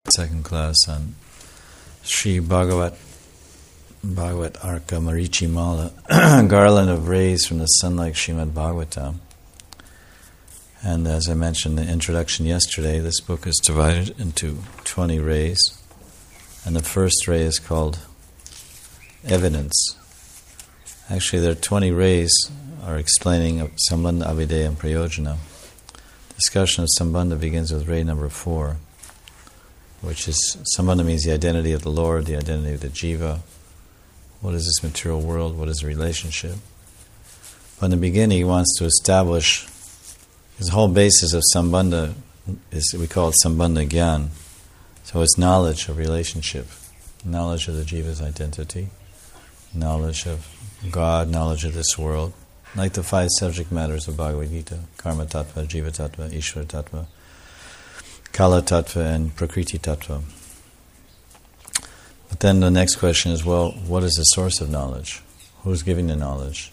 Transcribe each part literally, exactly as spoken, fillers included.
Second class on Sri Bhagavat Bhagavat Arka Marichi Mala, garland of rays from the sun like Srimad Bhagavatam. And as I mentioned in the introduction yesterday, this book is divided into twenty rays. And the first ray is called Evidence. Actually, there are twenty rays are explaining Sambandha, Avideya, and Prayojana. Discussion of Sambandha begins with ray number four, which is, Sambandha means the identity of the Lord, the identity of the Jiva. What is this material world? What is the relationship? But in the beginning, he wants to establish his whole basis of Sambandha is, we call it Sambandha Gyan. So it's knowledge of relationship, knowledge of the Jiva's identity, knowledge of God, knowledge of this world, like the five subject matters of Bhagavad Gita: Karma Tattva, Jiva Tattva, Ishvara Tattva, Kala Tattva, and Prakriti Tattva. But then the next question is, well, what is the source of knowledge? Who's giving the knowledge?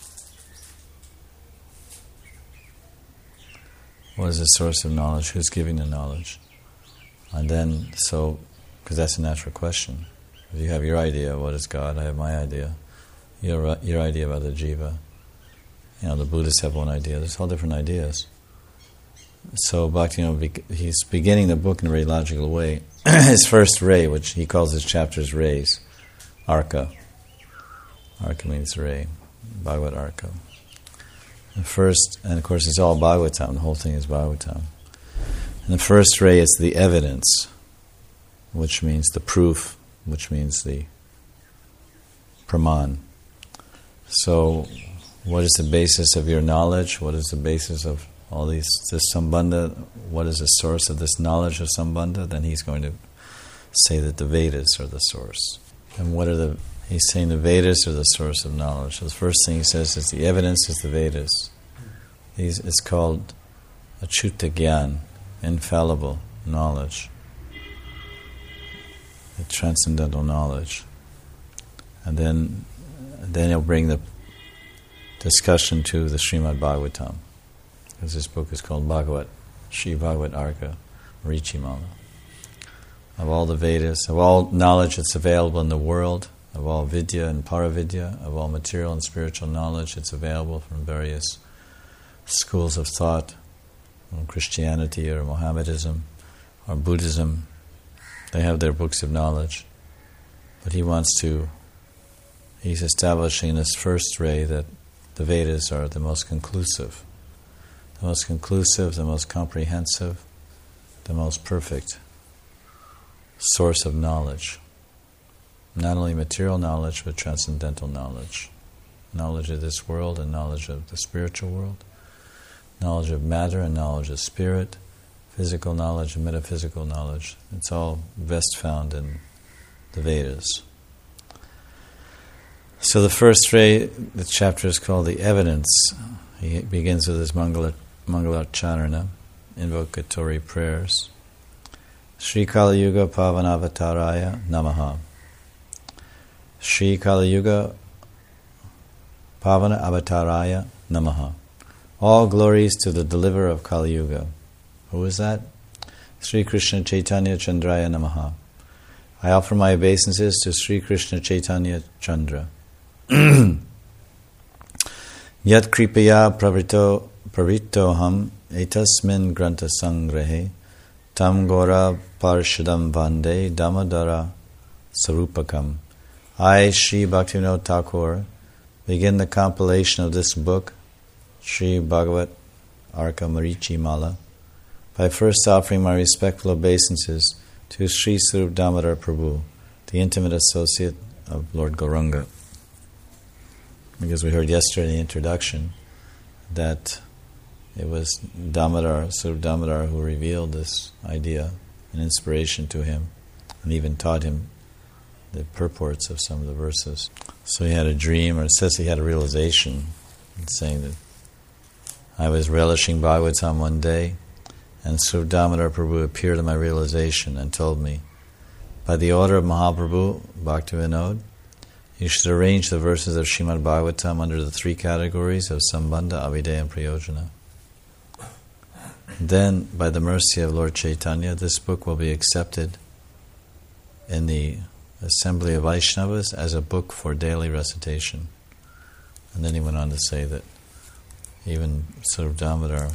What is the source of knowledge? Who's giving the knowledge? And then, so, because that's a natural question. If you have your idea, what is God? I have my idea. Your your idea about the Jiva. You know, the Buddhists have one idea. There's all different ideas. So Bhaktivinoda, he's beginning the book in a very logical way. His first ray, which he calls his chapters rays, Arka. Arka means ray, Bhagavad Arka. The first, and of course it's all Bhagavatam, the whole thing is Bhagavatam. And the first ray is the evidence, which means the proof, which means the praman. So, what is the basis of your knowledge? What is the basis of all these, this Sambandha? What is the source of this knowledge of Sambandha? Then he's going to say that the Vedas are the source. And what are the, he's saying the Vedas are the source of knowledge. So the first thing he says is the evidence is the Vedas. These, it's called Achyuta Gyan, infallible knowledge, the transcendental knowledge. And then, then he'll bring the discussion to the Srimad Bhagavatam, because this book is called Bhagavat, Sri Bhagavat Arka Marichi Mala. Of all the Vedas, of all knowledge that's available in the world, of all Vidya and Paravidya, of all material and spiritual knowledge that's available from various schools of thought, from Christianity or Mohammedanism or Buddhism, they have their books of knowledge. But he wants to, he's establishing in this first ray that the Vedas are the most conclusive. The most conclusive, the most comprehensive, the most perfect source of knowledge. Not only material knowledge, but transcendental knowledge. Knowledge of this world and knowledge of the spiritual world. Knowledge of matter and knowledge of spirit. Physical knowledge and metaphysical knowledge. It's all best found in the Vedas. So the first ray, the chapter is called The Evidence. He begins with his Mangala Mangalarcharana, invocatory prayers. Sri Kali Yuga Pavanavataraya Namaha. Sri Kali Yuga Pavana Avataraya Namaha. All glories to the deliverer of Kali Yuga. Who is that? Sri Krishna Chaitanya Chandraya Namaha. I offer my obeisances to Sri Krishna Chaitanya Chandra. Yat kripaya pravito pravitoham etasmin granta sangrehe tam gora parshadam vande damadara sarupakam. I, Sri Bhaktivinoda Thakur, begin the compilation of this book, Sri Bhagavat Arka Marichi Mala, by first offering my respectful obeisances to Sri Sarup Damodar Prabhu, the intimate associate of Lord Gauranga. Because we heard yesterday in the introduction that it was Damodar, Sarup Damodar, who revealed this idea and inspiration to him, and even taught him the purports of some of the verses. So he had a dream, or it says he had a realization, saying that I was relishing Bhagavatam one day, and Sarup Damodar Prabhu appeared in my realization and told me, by the order of Mahaprabhu, Bhaktivinoda, you should arrange the verses of Srimad Bhagavatam under the three categories of Sambandha, Avideya, and Prayojana. Then, by the mercy of Lord Chaitanya, this book will be accepted in the Assembly of Vaishnavas as a book for daily recitation. And then he went on to say that even Swarup Damodar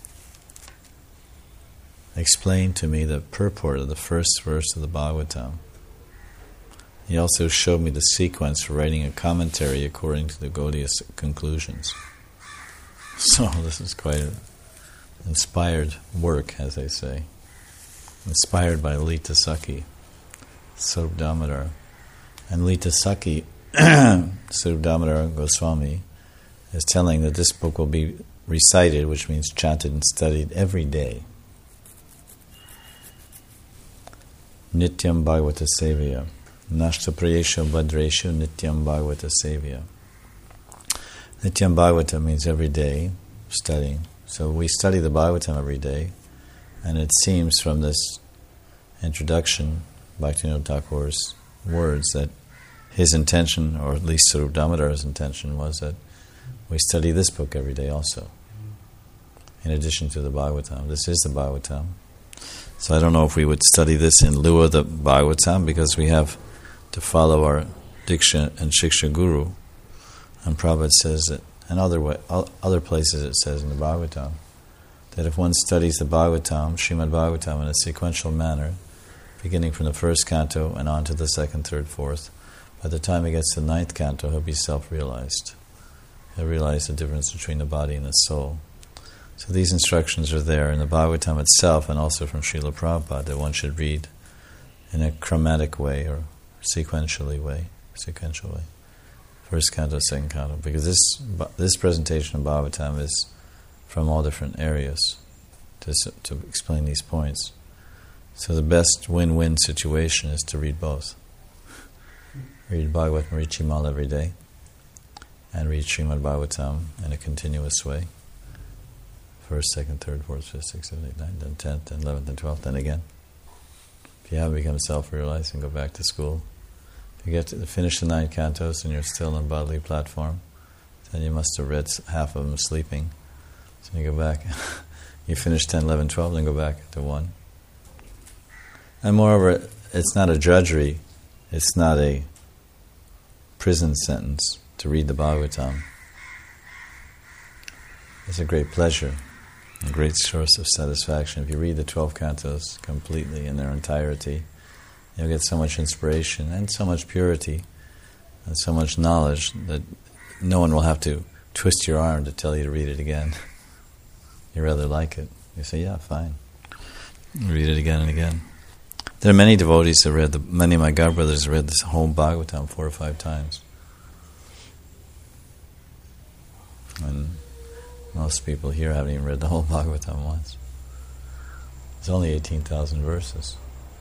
explained to me the purport of the first verse of the Bhagavatam. He also showed me the sequence for writing a commentary according to the Gaudiya conclusions. So this is quite an inspired work, as they say. Inspired by Lita Sakhi, Swarup Damodar. And Lita Sakhi, Swarup Damodar Goswami, is telling that this book will be recited, which means chanted and studied every day. Nityam Bhagavata Sevya. Nashta Prayesha Bhadresha Nityam Bhagavata Sevya. Nityam Bhagavata means every day studying. So we study the Bhagavatam every day, and it seems from this introduction, Bhaktivinoda Thakur's words, that his intention, or at least Swarup Damodar's intention, was that we study this book every day also, in addition to the Bhagavatam. This is the Bhagavatam. So I don't know if we would study this in lieu of the Bhagavatam, because we have to follow our Diksha and Shiksha Guru. And Prabhupada says that, and other way, other places it says in the Bhagavatam, that if one studies the Bhagavatam, Srimad Bhagavatam, in a sequential manner, beginning from the first canto and on to the second, third, fourth, by the time he gets to the ninth canto, he'll be self-realized. He'll realize the difference between the body and the soul. So these instructions are there in the Bhagavatam itself, and also from Srila Prabhupada, that one should read in a chromatic way or sequentially way, sequential way. First canto, second canto, because this this presentation of Bhagavatam is from all different areas to to explain these points. So the best win-win situation is to read both. Read Bhagavad Marichimal every day, and read Srimad Bhagavatam in a continuous way. First, second, third, fourth, fifth, sixth, seventh, eighth, ninth, then tenth, then eleventh, and twelfth, then again. If you haven't become self-realized, then go back to school. If you get to finish the nine cantos and you're still on bodily platform, then you must have read half of them sleeping. So you go back. You finish ten, eleven, twelve, then go back to one. And moreover, it's not a drudgery. It's not a prison sentence to read the Bhagavatam. It's a great pleasure, a great source of satisfaction. If you read the twelve cantos completely in their entirety, you'll get so much inspiration and so much purity and so much knowledge that no one will have to twist your arm to tell you to read it again. You rather like it. You say, yeah, fine. Read it again and again. There are many devotees that read, the, many of my godbrothers read this whole Bhagavatam four or five times. And most people here haven't even read the whole Bhagavatam once. It's only eighteen thousand verses.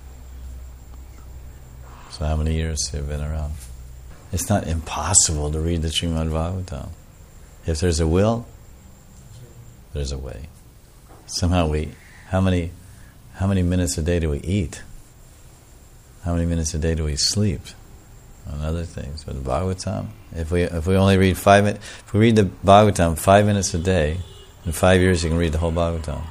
So how many years have been around? It's not impossible to read the Srimad Bhagavatam. If there's a will, there's a way. Somehow we, how many, how many minutes a day do we eat? How many minutes a day do we sleep? And other things. But the Bhagavatam, if we if we only read five minutes, if we read the Bhagavatam five minutes a day, in five years you can read the whole Bhagavatam.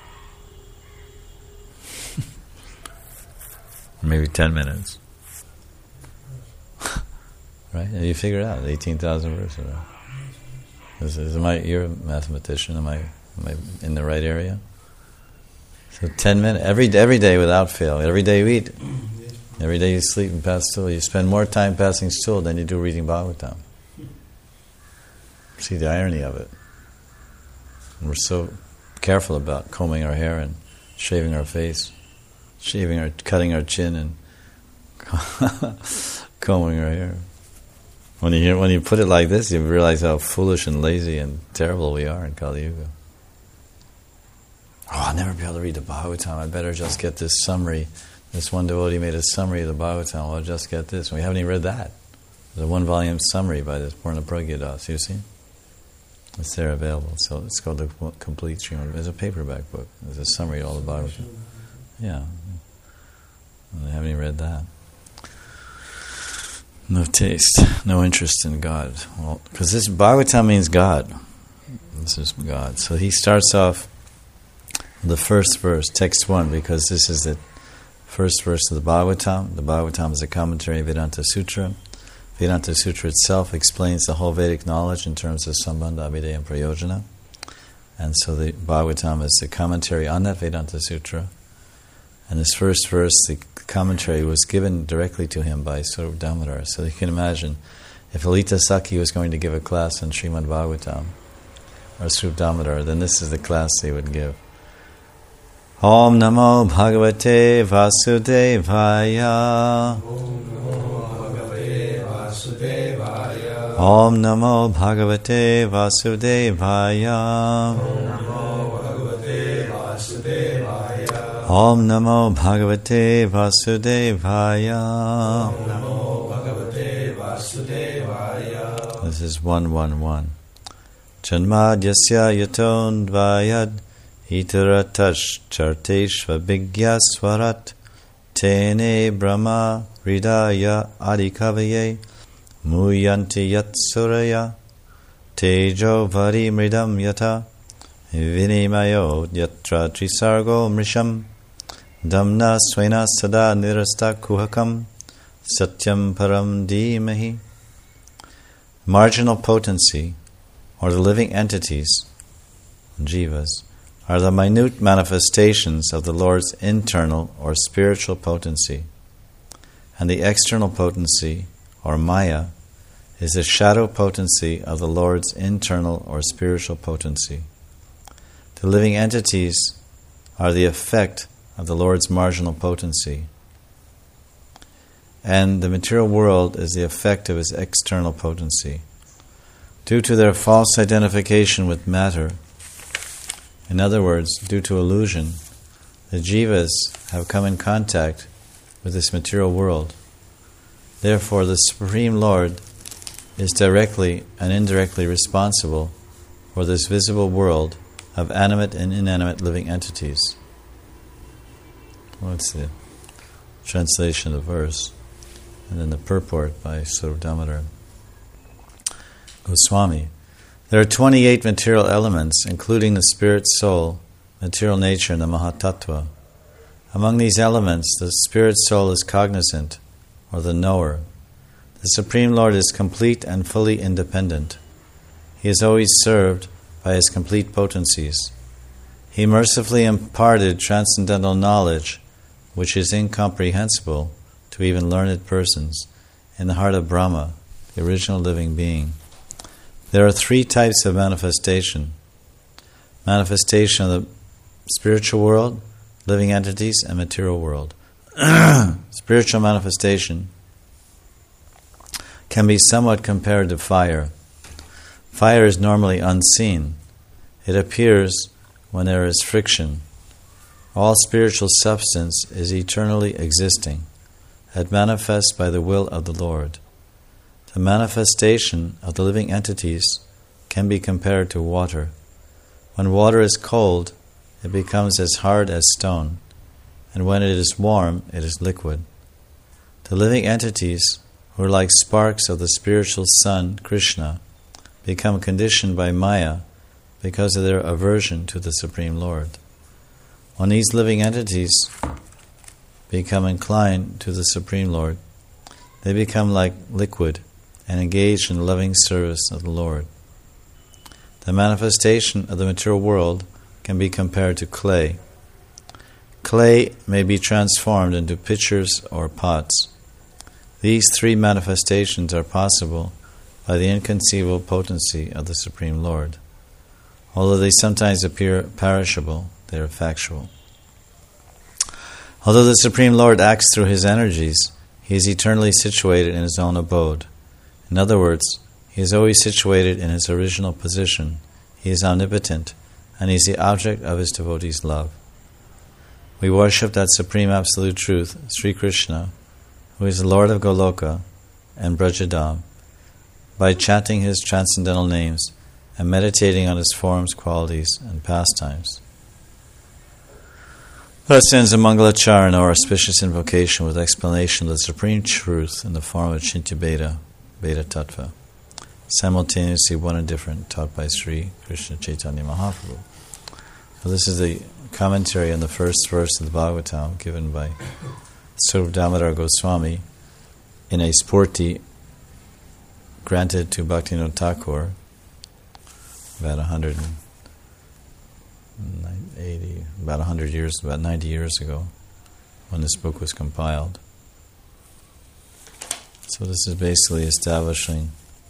Maybe ten minutes. Right? And you figure it out, eighteen thousand verses. Right? Is, is, am I, you're a mathematician, am I, am I in the right area? So ten minutes, every, every day without fail. Every day you eat. Every day you sleep and pass stool. You spend more time passing stool than you do reading Bhagavatam. See the irony of it. And we're so careful about combing our hair and shaving our face, shaving our, cutting our chin and combing our hair. When you hear, when you put it like this, you realize how foolish and lazy and terrible we are in Kali Yuga. Oh, I'll never be able to read the Bhagavatam. I better just get this summary. This one devotee made a summary of the Bhagavatam. Well, I'll just get this. And we haven't even read that. There's a one-volume summary by this Purna Pragyadas. You see? It's there available. So it's called the Complete Srimad. It's a paperback book. There's a summary of all the Bhagavatam. Yeah. And they haven't even read that. No taste, no interest in God. Well, because this Bhagavatam means God. This is God. So he starts off the first verse, text one, because this is the first verse of the Bhagavatam. The Bhagavatam is a commentary on Vedanta Sutra. Vedanta Sutra itself explains the whole Vedic knowledge in terms of Sambandha, Abhidheya, and Prayojana. And so the Bhagavatam is a commentary on that Vedanta Sutra. And this first verse, the commentary was given directly to him by Swarup Damodar. So you can imagine, if Lalita Sakhi was going to give a class on Srimad Bhagavatam, or Swarup Damodar, then this is the class they would give. Om Namo Bhagavate Vasudevaya. Om Namo Bhagavate Vasudevaya. Om Namo Bhagavate Vasudevaya. This is one one one. Janmadyasya yaton dvayad itaratash charteshva vigyaswarat tene brahma hridaya adikavaye muyanti yatsuraya tejo vari mridam yata vinimayo yatra trisargo mrisham damna swena sada nirasta kuhakam satyam param dhimahi. Marginal potency, or the living entities, jivas, are the minute manifestations of the Lord's internal or spiritual potency, and the external potency, or maya, is the shadow potency of the Lord's internal or spiritual potency. The living entities are the effect of the Lord's marginal potency, and the material world is the effect of his external potency. Due to their false identification with matter, in other words, due to illusion, the jivas have come in contact with this material world. Therefore, the Supreme Lord is directly and indirectly responsible for this visible world of animate and inanimate living entities. What's the translation of the verse? And then the purport by Swarup Damodar Goswami. There are twenty-eight material elements, including the spirit, soul, material nature, and the Mahatattva. Among these elements, the spirit soul is cognizant, or the knower. The Supreme Lord is complete and fully independent. He is always served by his complete potencies. He mercifully imparted transcendental knowledge, which is incomprehensible to even learned persons, in the heart of Brahma, the original living being. There are three types of manifestation. Manifestation of the spiritual world, living entities, and material world. Spiritual manifestation can be somewhat compared to fire. Fire is normally unseen. It appears when there is friction. All spiritual substance is eternally existing. It manifests by the will of the Lord. The manifestation of the living entities can be compared to water. When water is cold, it becomes as hard as stone, and when it is warm, it is liquid. The living entities, who are like sparks of the spiritual sun, Krishna, become conditioned by Maya because of their aversion to the Supreme Lord. When these living entities become inclined to the Supreme Lord, they become like liquid and engage in the loving service of the Lord. The manifestation of the material world can be compared to clay. Clay may be transformed into pitchers or pots. These three manifestations are possible by the inconceivable potency of the Supreme Lord. Although they sometimes appear perishable, they are factual. Although the Supreme Lord acts through his energies, he is eternally situated in his own abode. In other words, he is always situated in his original position. He is omnipotent, and he is the object of his devotees' love. We worship that Supreme Absolute Truth, Sri Krishna, who is the Lord of Goloka and Brajadam, by chanting his transcendental names and meditating on his forms, qualities, and pastimes. Thus ends a Mangalacharana, or auspicious invocation, with explanation of the supreme truth in the form of Chintya Bheda, Bheda Tattva, simultaneously one and different, taught by Sri Krishna Chaitanya Mahaprabhu. So this is the commentary on the first verse of the Bhagavatam given by Swarup Damodar Goswami in a Spurti granted to Bhaktivinoda Thakur about one hundred eighty, about one hundred years, about ninety years ago, when this book was compiled. So this is basically establishing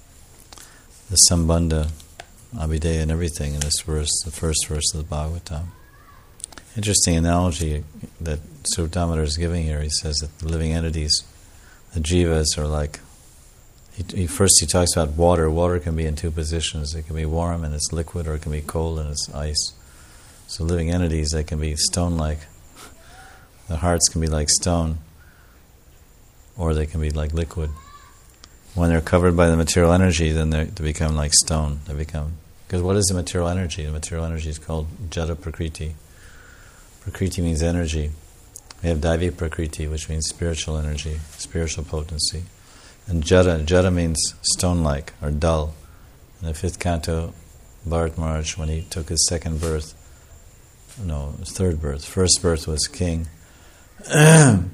the Sambandha, Abhideya and everything in this verse, the first verse of the Bhagavatam. Interesting analogy that Swarup Damodar is giving here. He says that the living entities, the jivas, are like, he, he first he talks about water. Water can be in two positions. It can be warm and it's liquid, or it can be cold and it's ice. So living entities, they can be stone-like. The hearts can be like stone, or they can be like liquid. When they're covered by the material energy, then they become like stone. They become, because what is the material energy? The material energy is called Jada Prakriti. Prakriti means energy. We have Daivi Prakriti, which means spiritual energy, spiritual potency. And Jada, Jada means stone-like or dull. In the fifth canto, Bharat Maharaj, when he took his second birth, no, his third birth, first birth was king. And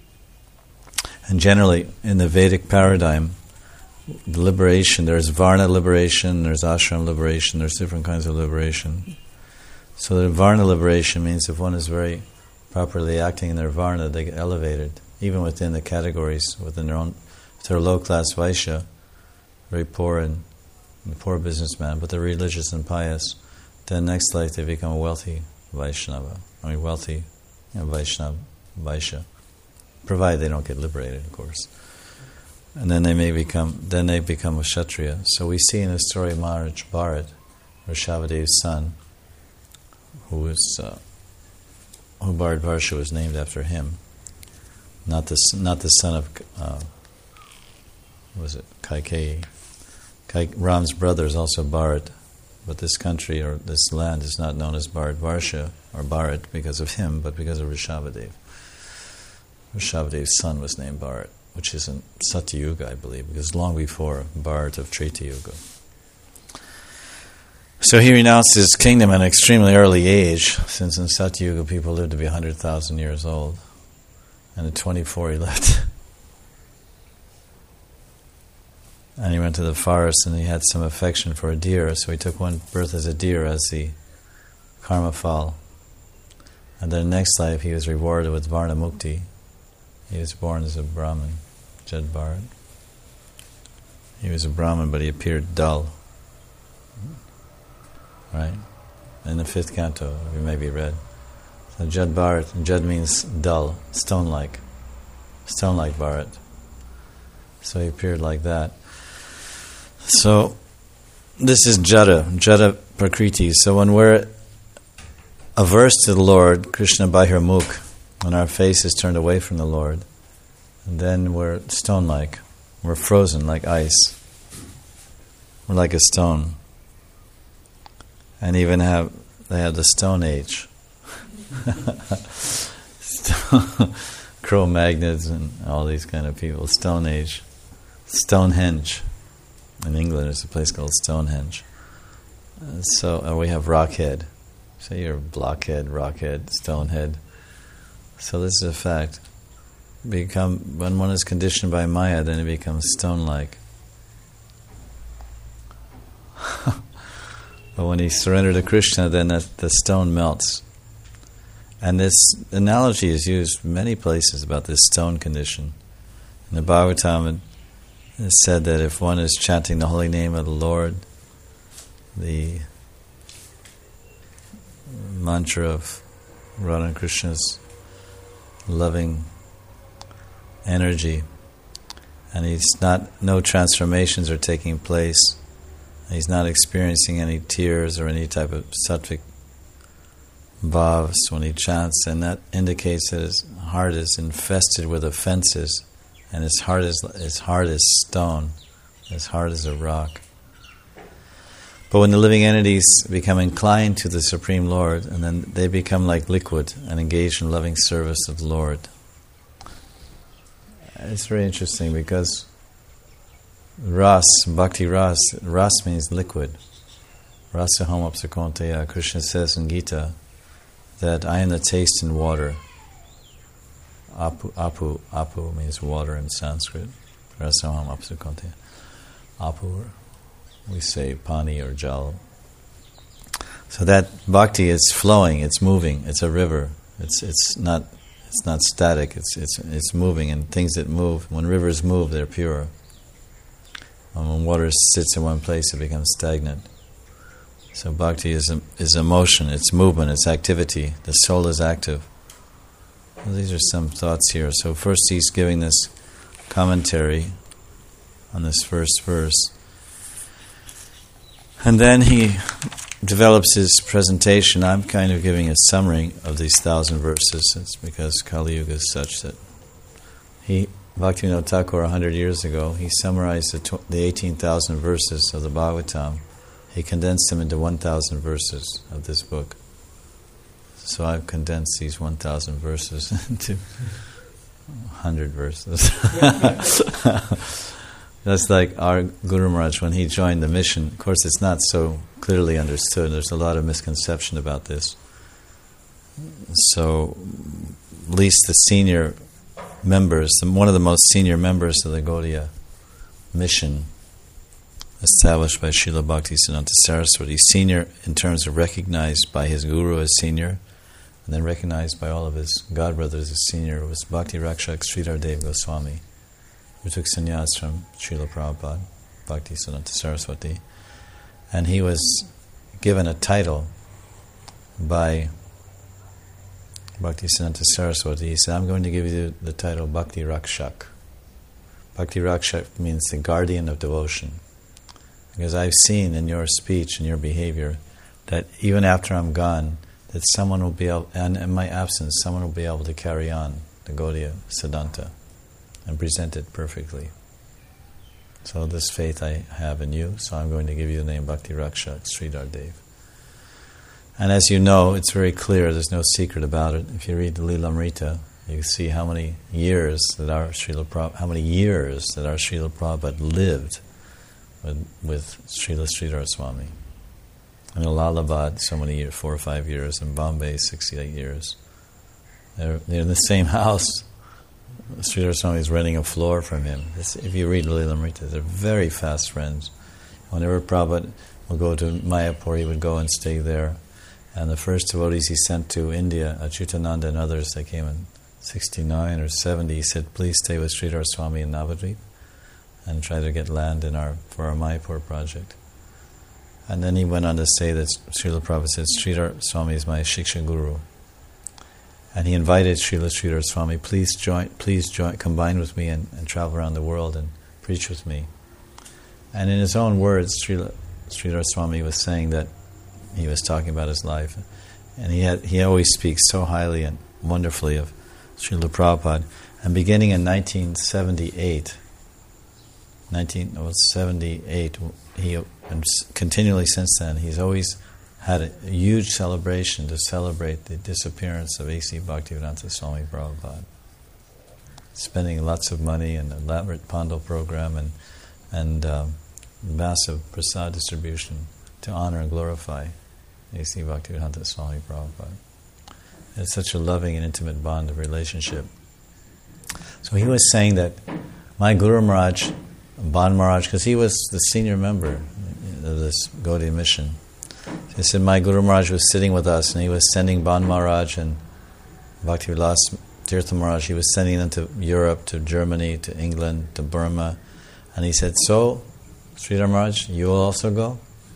generally, in the Vedic paradigm, the liberation, there's Varna liberation, there's Ashram liberation, there's different kinds of liberation. So the Varna liberation means if one is very properly acting in their Varna, they get elevated, even within the categories, within their own. If they're low-class Vaishya, very poor and, and poor businessman, but they're religious and pious, then next life they become a wealthy Vaishnava, I mean wealthy you know, Vaishnava, Vaishya, provided they don't get liberated, of course. And then they may become, then they become a Kshatriya. So we see in the story of Maharaj Bharat, Rishabhadev's son, who was, uh, who Bharatvarsha was named after him, not the not the son of, uh, what was it, Kaikeyi. Kaik, Ram's brother is also Bharat, but this country or this land is not known as Bharatvarsha or Bharat because of him, but because of Rishabhadev. Rishabhadev's son was named Bharat, which is in Satyuga, I believe, because long before Bharat of Treta Yuga. So he renounced his kingdom at an extremely early age, since in Satyuga people lived to be one hundred thousand years old, and at twenty-four he left. And he went to the forest and he had some affection for a deer, so he took one birth as a deer as the karma fall. And then next life he was rewarded with Varna Mukti. He was born as a Brahmin, Jad Bharat. He was a Brahmin, but he appeared dull. Right? In the fifth canto, you may be read. So Jad Bharat, Jad means dull, stone-like. Stone-like Bharat. So he appeared like that. So, this is Jada, Jada Prakriti. So when we're averse to the Lord, Krishna Bahirmukh, when our face is turned away from the Lord, then we're stone-like. We're frozen like ice. We're like a stone. And even have, they have the Stone Age. Cro-Magnons and all these kind of people. Stone Age. Stonehenge. In England, there's a place called Stonehenge. Uh, so uh, we have Rockhead. Say you're Blockhead, Rockhead, Stonehead. So this is a fact. Become when one is conditioned by Maya, then it becomes stone-like. But when he surrendered to Krishna, then that, the stone melts. And this analogy is used many places about this stone condition. In the Bhagavatam, it's said that if one is chanting the holy name of the Lord, the mantra of Radha and Krishna's loving energy, and he's not, no transformations are taking place, he's not experiencing any tears or any type of sattvic bhavs when he chants, and that indicates that his heart is infested with offenses. And his heart is his heart is stone, his heart is a rock. But when the living entities become inclined to the Supreme Lord, and then they become like liquid and engage in loving service of the Lord. It's very interesting because ras, bhakti ras, ras means liquid. Rasa hom apsakonteya, Krishna says in Gita, that I am the taste in water. Apu, apu, apu means water in Sanskrit. Rasamam apsukante. Apu, we say pani or jal. So that bhakti is flowing, it's moving, it's a river. It's it's not it's not static. It's it's it's moving, and things that move. When rivers move, they're pure. And when water sits in one place, it becomes stagnant. So bhakti is a, is emotion, it's movement, it's activity. The soul is active. Well, these are some thoughts here. So first he's giving this commentary on this first verse. And then he develops his presentation. I'm kind of giving a summary of these thousand verses. It's because Kali Yuga is such that he, Bhaktivinoda Thakur, a hundred years ago, he summarized the, tw- the eighteen thousand verses of the Bhagavatam. He condensed them into one thousand verses of this book. So I've condensed these one thousand verses into one hundred verses. That's like our Guru Maharaj when he joined the mission. Of course, it's not so clearly understood. There's a lot of misconception about this. So, at least the senior members, one of the most senior members of the Gaudiya mission, established by Srila Bhaktisiddhanta Saraswati, senior in terms of recognized by his guru as senior, and then recognized by all of his godbrothers as senior, was Bhakti Rakshak Sridhar Dev Goswami, who took sannyas from Srila Prabhupada, Bhaktisiddhanta Saraswati. And he was given a title by Bhaktisiddhanta Saraswati. He said, I'm going to give you the title Bhakti Rakshak. Bhakti Rakshak means the guardian of devotion. Because I've seen in your speech and your behavior that even after I'm gone, that someone will be able, and in my absence, someone will be able to carry on the Gaudiya Siddhanta and present it perfectly. So this faith I have in you, so I'm going to give you the name Bhakti Rakshak Sridhar Dev. And as you know, it's very clear, there's no secret about it. If you read the Lilamrita, you can see how many years that our Srila Prabhupada, how many years that our Srila Prabhupada lived with, with Srila Sridhar Swami. In Allahabad, so many years, four or five years. In Bombay, sixty-eight years. They're, they're in the same house. Sridhar Swami is renting a floor from him. It's, if you read Lilamrita, they're very fast friends. Whenever Prabhupada would go to Mayapur, he would go and stay there. And the first devotees he sent to India, Achyutananda and others, they came in sixty-nine or seventy. He said, please stay with Sridhar Swami in Navadvip and try to get land in our for our Mayapur project. And then he went on to say that Srila Prabhupada said, Sridhar Swami is my Shiksha Guru. And he invited Srila Sridhar Swami, please join, please join, combine with me and, and travel around the world and preach with me. And in his own words, Srila Sridhar Swami was saying that he was talking about his life. And he had he always speaks so highly and wonderfully of Srila Prabhupada. And beginning in nineteen seventy-eight, nineteen seventy-eight, he, and continually since then, he's always had a, a huge celebration to celebrate the disappearance of A C Bhaktivedanta Swami Prabhupada. Spending lots of money and an elaborate Pandal program and, and um, massive prasad distribution to honor and glorify A C Bhaktivedanta Swami Prabhupada. It's such a loving and intimate bond of relationship. So he was saying that my Guru Maharaj, Ban Maharaj, because he was the senior member of this Gaudiya mission, he said my Guru Maharaj was sitting with us and he was sending Ban Maharaj and Bhaktivilas Tirtha Maharaj, he was sending them to Europe, to Germany, to England, to Burma. And he said, so, Sridhar Maharaj, you will also go?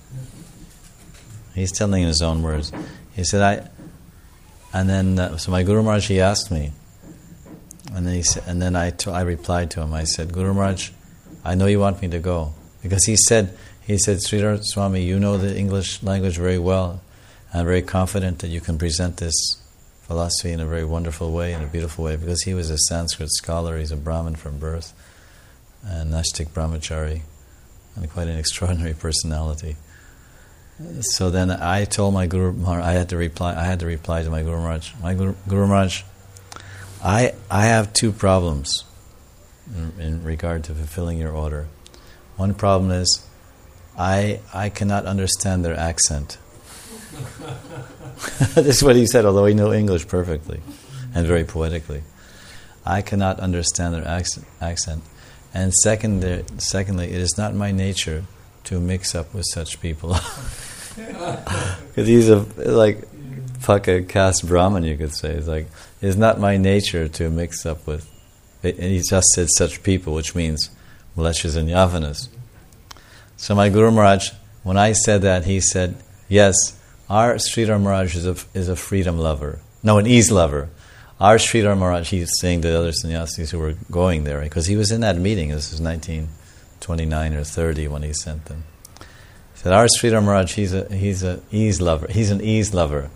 He's telling in his own words. He said, I, and then, uh, so my Guru Maharaj, he asked me, and then, he sa- and then I, t- I replied to him, I said, Guru Maharaj, I know you want me to go. Because he said, he said, Sridhar Swami, you know the English language very well. I'm very confident that you can present this philosophy in a very wonderful way, in a beautiful way, because he was a Sanskrit scholar, he's a Brahmin from birth, and Nashtik Brahmachari, and quite an extraordinary personality. So then I told my Guru Maharaj, I had to reply, I had to reply to my Guru Maharaj, my Guru, Guru Maharaj, I, I have two problems in, in regard to fulfilling your order. One problem is, I I cannot understand their accent. This is what he said, although he knew English perfectly and very poetically. I cannot understand their accent. accent. And second, secondly, it is not my nature to mix up with such people. Because he's a, like, Paka caste Brahmin, you could say. It's like, it's not my nature to mix up with, and he just said such people, which means Mlechas and Yavanas. So my Guru Maharaj, when I said that, he said, yes, our Sridhar Maharaj is a, is a freedom lover. No, an ease lover. Our Sridhar Maharaj, he's saying to the other sannyasis who were going there, because he was in that meeting, this was nineteen twenty-nine or thirty when he sent them. He said, our Sridhar Maharaj, he's a he's a ease lover. He's an ease lover.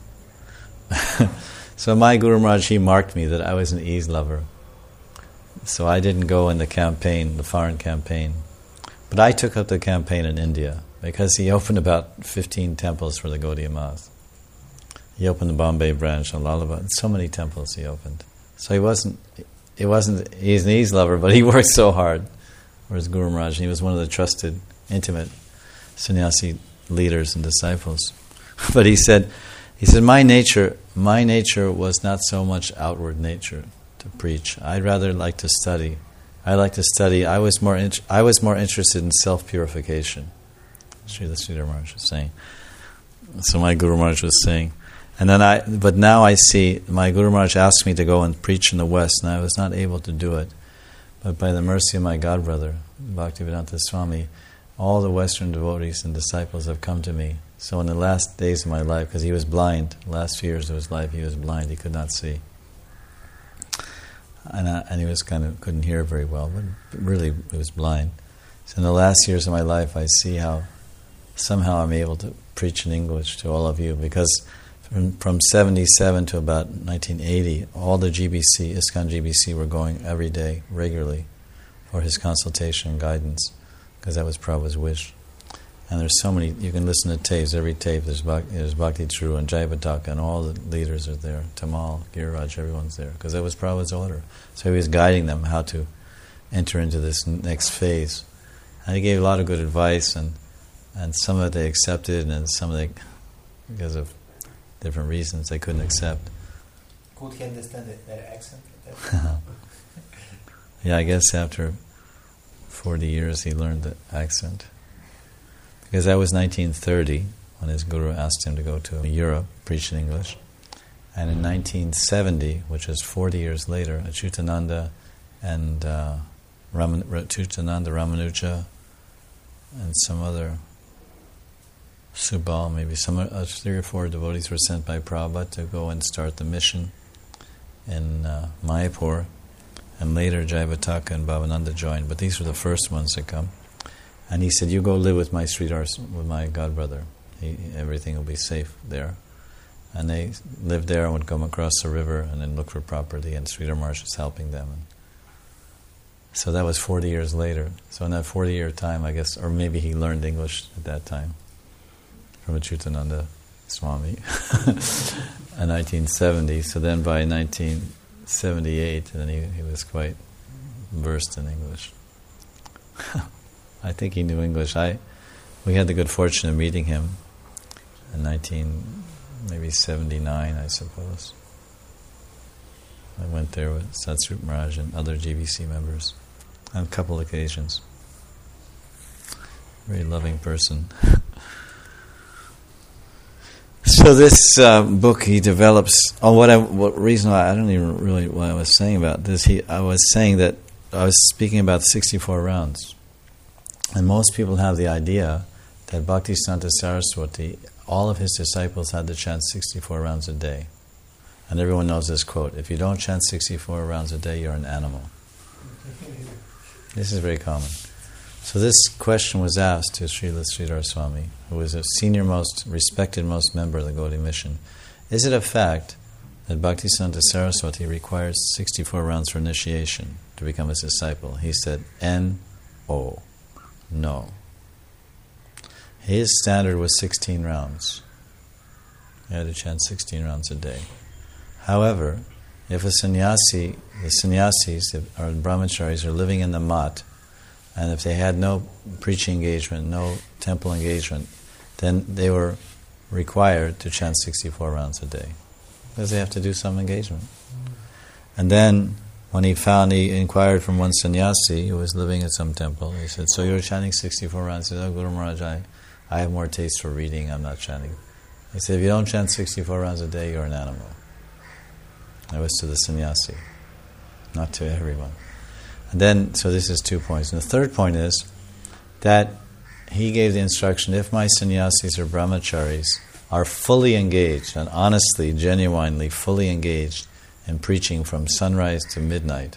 So my Guru Maharaj, he marked me that I was an ease lover. So I didn't go in the campaign, the foreign campaign. But I took up the campaign in India, because he opened about fifteen temples for the Gaudiya Math. He opened the Bombay branch, Allahabad. So many temples he opened. So he wasn't, it wasn't, he's an ease lover, but he worked so hard. Whereas Guru Maharaj, he was one of the trusted, intimate sannyasi leaders and disciples. But he said, he said, my nature, my nature was not so much outward nature to preach. I'd rather like to study. I like to study. I was more, int- I was more interested in self-purification. Srila Sridhar Maharaj was saying. So my Guru Maharaj was saying. And then I, but now I see, my Guru Maharaj asked me to go and preach in the West, and I was not able to do it. But by the mercy of my godbrother, Bhaktivedanta Swami, all the Western devotees and disciples have come to me. So in the last days of my life, because he was blind, the last few years of his life he was blind, he could not see. And, I, and he was kind of, couldn't hear very well, but really he was blind. So in the last years of my life, I see how somehow I'm able to preach in English to all of you, because From, from seventy-seven to about nineteen eighty, all the G B C, ISKCON G B C, were going every day, regularly, for his consultation and guidance, because that was Prabhupada's wish. And there's so many, you can listen to tapes, every tape, there's, Bhakti, there's Bhakti True and Jayapataka, and all the leaders are there, Tamal, Giriraj, everyone's there, because that was Prabhupada's order. So he was guiding them how to enter into this next phase. And he gave a lot of good advice, and, and some of it they accepted, and some of it, because of different reasons, they couldn't accept. Could he understand it, their accent? Yeah, I guess after forty years he learned the accent. Because that was nineteen thirty, when his guru asked him to go to Europe, preach in English. And in nineteen seventy, which is forty years later, Achyutananda and uh, Raman, Achyutananda Ramanuja and some other Subal, maybe some uh, three or four devotees were sent by Prabhupada to go and start the mission in uh, Mayapur, and later Jayapataka and Bhavananda joined, but these were the first ones to come. And he said, you go live with my Sridhar, with my godbrother. He, everything will be safe there. And they lived there and would come across the river and then look for property, and Sridhar Maharaj was helping them. And so that was forty years later. So in that forty-year time, I guess, or maybe he learned English at that time from Achyutananda Swami in nineteen seventy. So then by nineteen seventy-eight, then he, he was quite versed in English. I think he knew English. I we had the good fortune of meeting him in nineteen maybe seventy-nine, I suppose. I went there with Satsrup Maharaj and other G B C members on a couple occasions. Very loving person. So this uh, book he develops. Oh, what I, what reason why I don't even really what I was saying about this. He I was saying that I was speaking about sixty-four rounds, and most people have the idea that Bhaktisiddhanta Saraswati, all of his disciples had to chant sixty-four rounds a day, and everyone knows this quote: "If you don't chant sixty-four rounds a day, you're an animal." This is very common. So this question was asked to Srila Sridhar Swami, who was a senior most, respected most member of the Gaudiya Mission. Is it a fact that Bhaktisiddhanta Saraswati requires sixty-four rounds for initiation to become his disciple? He said, N O. No. His standard was sixteen rounds. He had to chant sixteen rounds a day. However, if a sannyasi, the sannyasis or brahmacharis are living in the mat, and if they had no preaching engagement, no temple engagement, then they were required to chant sixty-four rounds a day, because they have to do some engagement. And then, when he found, he inquired from one sannyasi who was living at some temple. He said, "So you're chanting sixty-four rounds?" He said, "Oh, Guru Maharaj, I, I have more taste for reading, I'm not chanting." He said, "If you don't chant sixty-four rounds a day, you're an animal." That was to the sannyasi, not to everyone. And then, so this is two points. And the third point is that he gave the instruction, if my sannyasis or brahmacharis are fully engaged, and honestly, genuinely, fully engaged in preaching from sunrise to midnight,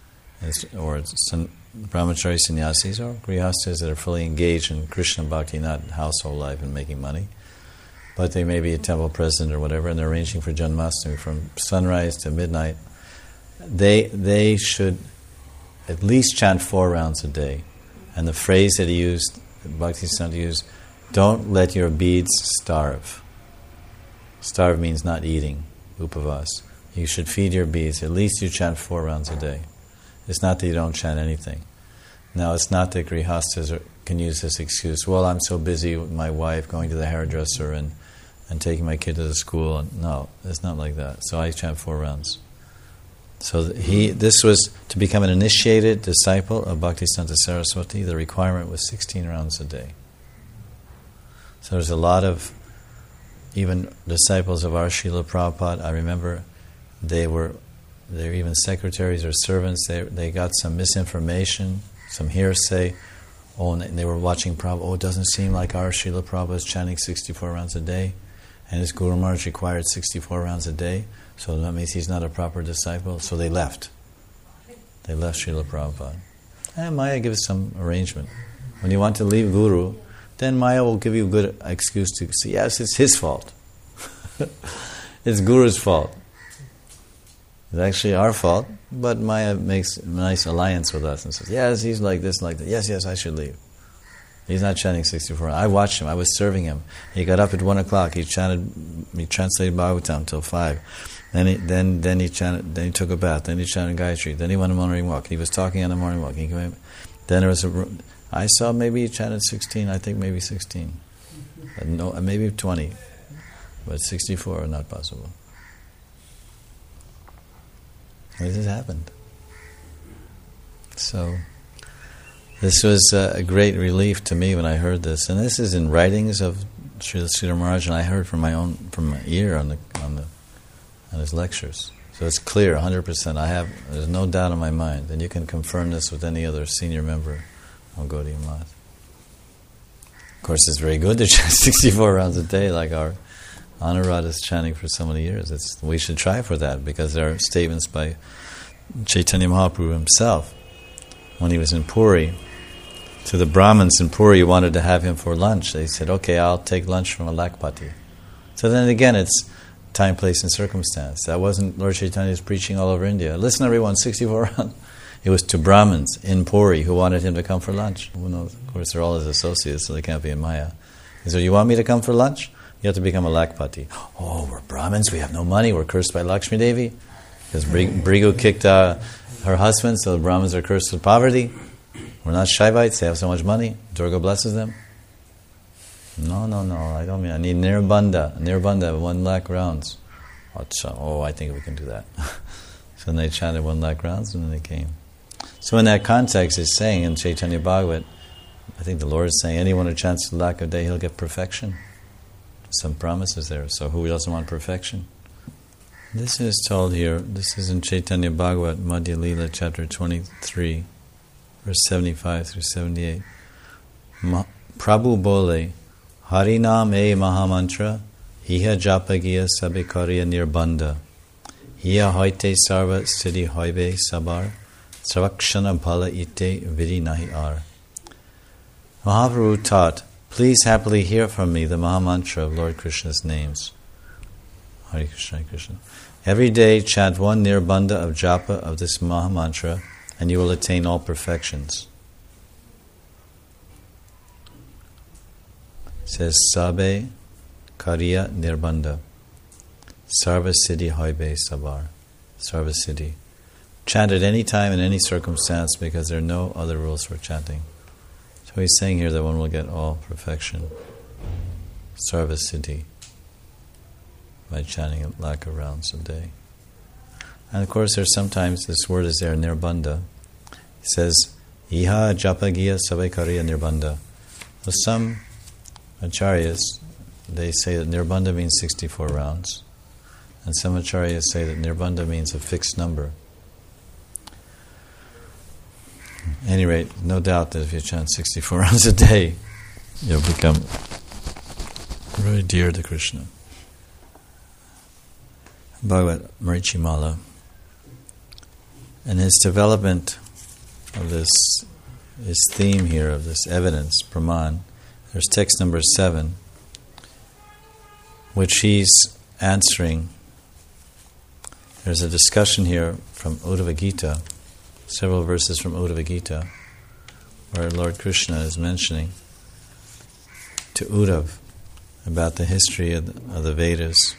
or sun, brahmachari sannyasis or grihastas that are fully engaged in Krishna bhakti, not household life and making money, but they may be a temple president or whatever, and they're arranging for Janmashtami from sunrise to midnight, they they should at least chant four rounds a day. And the phrase that he used, Bhaktisiddhanta used, don't let your beads starve. Starve means not eating, upavas. You should feed your beads. At least you chant four rounds a day. It's not that you don't chant anything. Now, it's not that grihastas are, can use this excuse, well, I'm so busy with my wife, going to the hairdresser and, and taking my kid to the school. And no, it's not like that. So I chant four rounds. So he, this was to become an initiated disciple of Bhaktisiddhanta Saraswati. The requirement was sixteen rounds a day. So there's a lot of even disciples of our Srila Prabhupada. I remember they were they were even secretaries or servants. They they got some misinformation, some hearsay. Oh, and they were watching Prabhupada. Oh, it doesn't seem like our Srila Prabhupada is chanting sixty-four rounds a day, and his Guru Maharaj required sixty-four rounds a day. So that means he's not a proper disciple. So they left. They left Srila Prabhupada. And Maya gives some arrangement. When you want to leave Guru, then Maya will give you a good excuse to say, yes, it's his fault. It's Guru's fault. It's actually our fault, but Maya makes a nice alliance with us and says, yes, he's like this, like that. Yes, yes, I should leave. He's not chanting sixty-four. I watched him. I was serving him. He got up at one o'clock. He chanted. He translated Bhagavatam till five. Then he then then he chanted. Then he took a bath. Then he chanted Gayatri. Then he went on a morning walk. He was talking on the morning walk. He came, then there was a. I saw maybe he chanted sixteen. I think maybe sixteen. Uh, no, maybe twenty, but sixty-four not possible. This has happened. So. This was uh, a great relief to me when I heard this, and this is in writings of Srila Sridhar Maharaj, and I heard from my own, from my ear on the on the on his lectures. So it's clear, one hundred percent. I have, there's no doubt in my mind, and you can confirm this with any other senior member of Gaudiya Math. Of course, it's very good to chant sixty-four rounds a day, like our Anuradha is chanting for so many years. It's, we should try for that, because there are statements by Chaitanya Mahaprabhu himself when he was in Puri. To the Brahmins in Puri who wanted to have him for lunch, they said, okay, I'll take lunch from a Lakpati. So then again, it's time, place, and circumstance. That wasn't Lord Chaitanya's preaching all over India. Listen, everyone, sixty-four rounds. It was to Brahmins in Puri who wanted him to come for lunch. Who knows? Of course, they're all his associates, so they can't be in Maya. He said, you want me to come for lunch? You have to become a Lakpati. Oh, we're Brahmins, we have no money, we're cursed by Lakshmi Devi. Because Brigu kicked uh, her husband, so the Brahmins are cursed with poverty. We're not Shaivites, they have so much money. Durga blesses them. No, no, no, I don't mean, I need Nirbanda. Nirbanda, one lakh rounds. Oh, I think we can do that. So then they chanted one lakh rounds and then they came. So in that context, it's saying in Chaitanya Bhagavat, I think the Lord is saying, anyone who chants the lakh a day, he'll get perfection. Some promises there. So who doesn't want perfection? This is told here, this is in Chaitanya Bhagavat, Madhya Lila, chapter twenty-three, verse seventy-five through seventy-eight. Ma- Prabhu bole, Harinam e Mahamantra, Iha Japagiya Sabikarya Nirbanda, Iha Hoite Sarva Siddhi Hoive Sabar, Savakshana Bhala Ite Vidi Nahi Ar. Mahaprabhu taught, please happily hear from me the Mahamantra of Lord Krishna's names. Hare Krishna, Hare Krishna. Every day chant one Nirbanda of japa of this Mahamantra, and you will attain all perfections. It says, Sabe Kariya Nirbanda, Sarva Siddhi Hoibe Sabar. Sarva Siddhi. Chant at any time, in any circumstance, because there are no other rules for chanting. So he's saying here that one will get all perfection. Sarva Siddhi. by chanting a lakh of rounds a day. And of course, there's sometimes this word is there, nirbandha. It says, Iha japagiya savekariya nirbandha. Well, some acharyas, they say that nirbandha means sixty-four rounds. And some acharyas say that nirbandha means a fixed number. At any rate, no doubt that if you chant sixty-four rounds a day, you'll become very dear to Krishna. Bhagavad Marichimala, and his development of this, his theme here of this evidence, Praman, there's text number seven, which he's answering. There's a discussion here from Uddhava Gita, several verses from Uddhava Gita, where Lord Krishna is mentioning to Uddhava about the history of the, of the Vedas.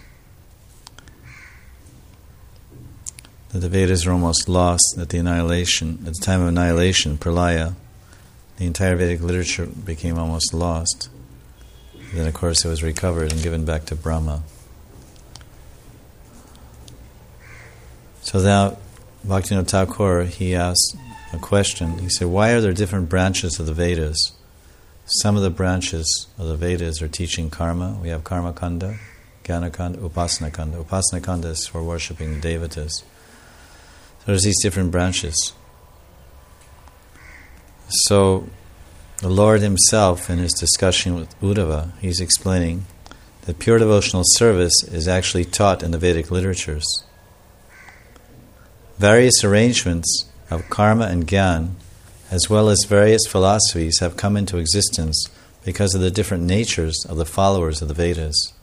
That the Vedas were almost lost at the annihilation, at the time of annihilation, Pralaya. The entire Vedic literature became almost lost. Then, of course, it was recovered and given back to Brahma. So now, Bhaktivinoda Thakur, he asked a question. He said, why are there different branches of the Vedas? Some of the branches of the Vedas are teaching karma. We have Karma Kanda, Jnana Kanda, Upasana Kanda. Upasana Kanda is for worshipping the devatas. So there's these different branches. So the Lord himself, in his discussion with Uddhava, he's explaining that pure devotional service is actually taught in the Vedic literatures. Various arrangements of karma and gyan, as well as various philosophies, have come into existence because of the different natures of the followers of the Vedas.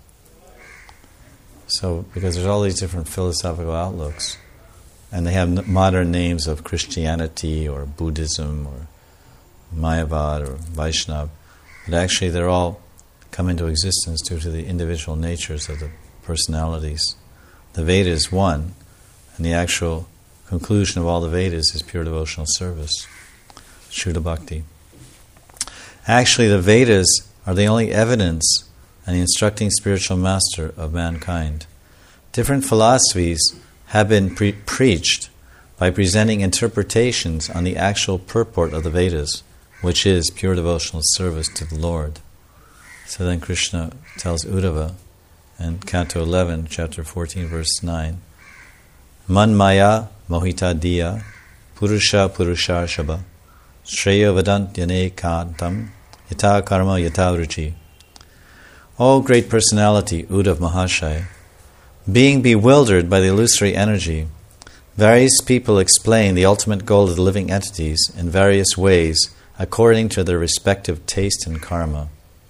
So, because there's all these different philosophical outlooks, and they have modern names of Christianity or Buddhism or Mayavad or Vaishnava, but actually they're all come into existence due to the individual natures of the personalities. The Veda is one, and the actual conclusion of all the Vedas is pure devotional service, Shuddha Bhakti. Actually, the Vedas are the only evidence and the instructing spiritual master of mankind. Different philosophies have been pre- preached by presenting interpretations on the actual purport of the Vedas, which is pure devotional service to the Lord. So then Krishna tells Uddhava in Canto eleven, chapter fourteen, verse nine, Man maya mohita diya purusha purusha shaba shreya vadant yane kantam yata karma yata ruchi. O great personality, Uddhava Mahashaya, being bewildered by the illusory energy, various people explain the ultimate goal of the living entities in various ways according to their respective taste and karma.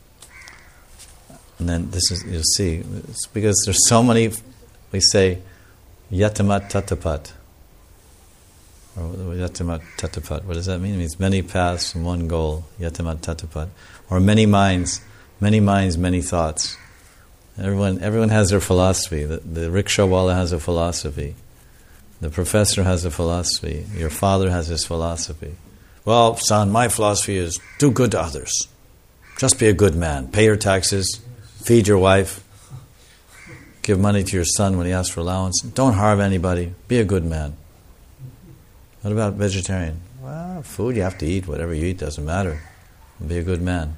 And then this is, you'll see, it's because there's so many, we say, yatamat tatapat. Or yatamat tatapat. What does that mean? It means many paths from one goal, yatamat tatapat. Or many minds, many minds, many thoughts. Everyone everyone has their philosophy. The, the rickshawala has a philosophy. The professor has a philosophy. Your father has his philosophy. Well, son, my philosophy is do good to others. Just be a good man. Pay your taxes. Feed your wife. Give money to your son when he asks for allowance. Don't harm anybody. Be a good man. What about vegetarian? Well, food you have to eat. Whatever you eat doesn't matter. Be a good man.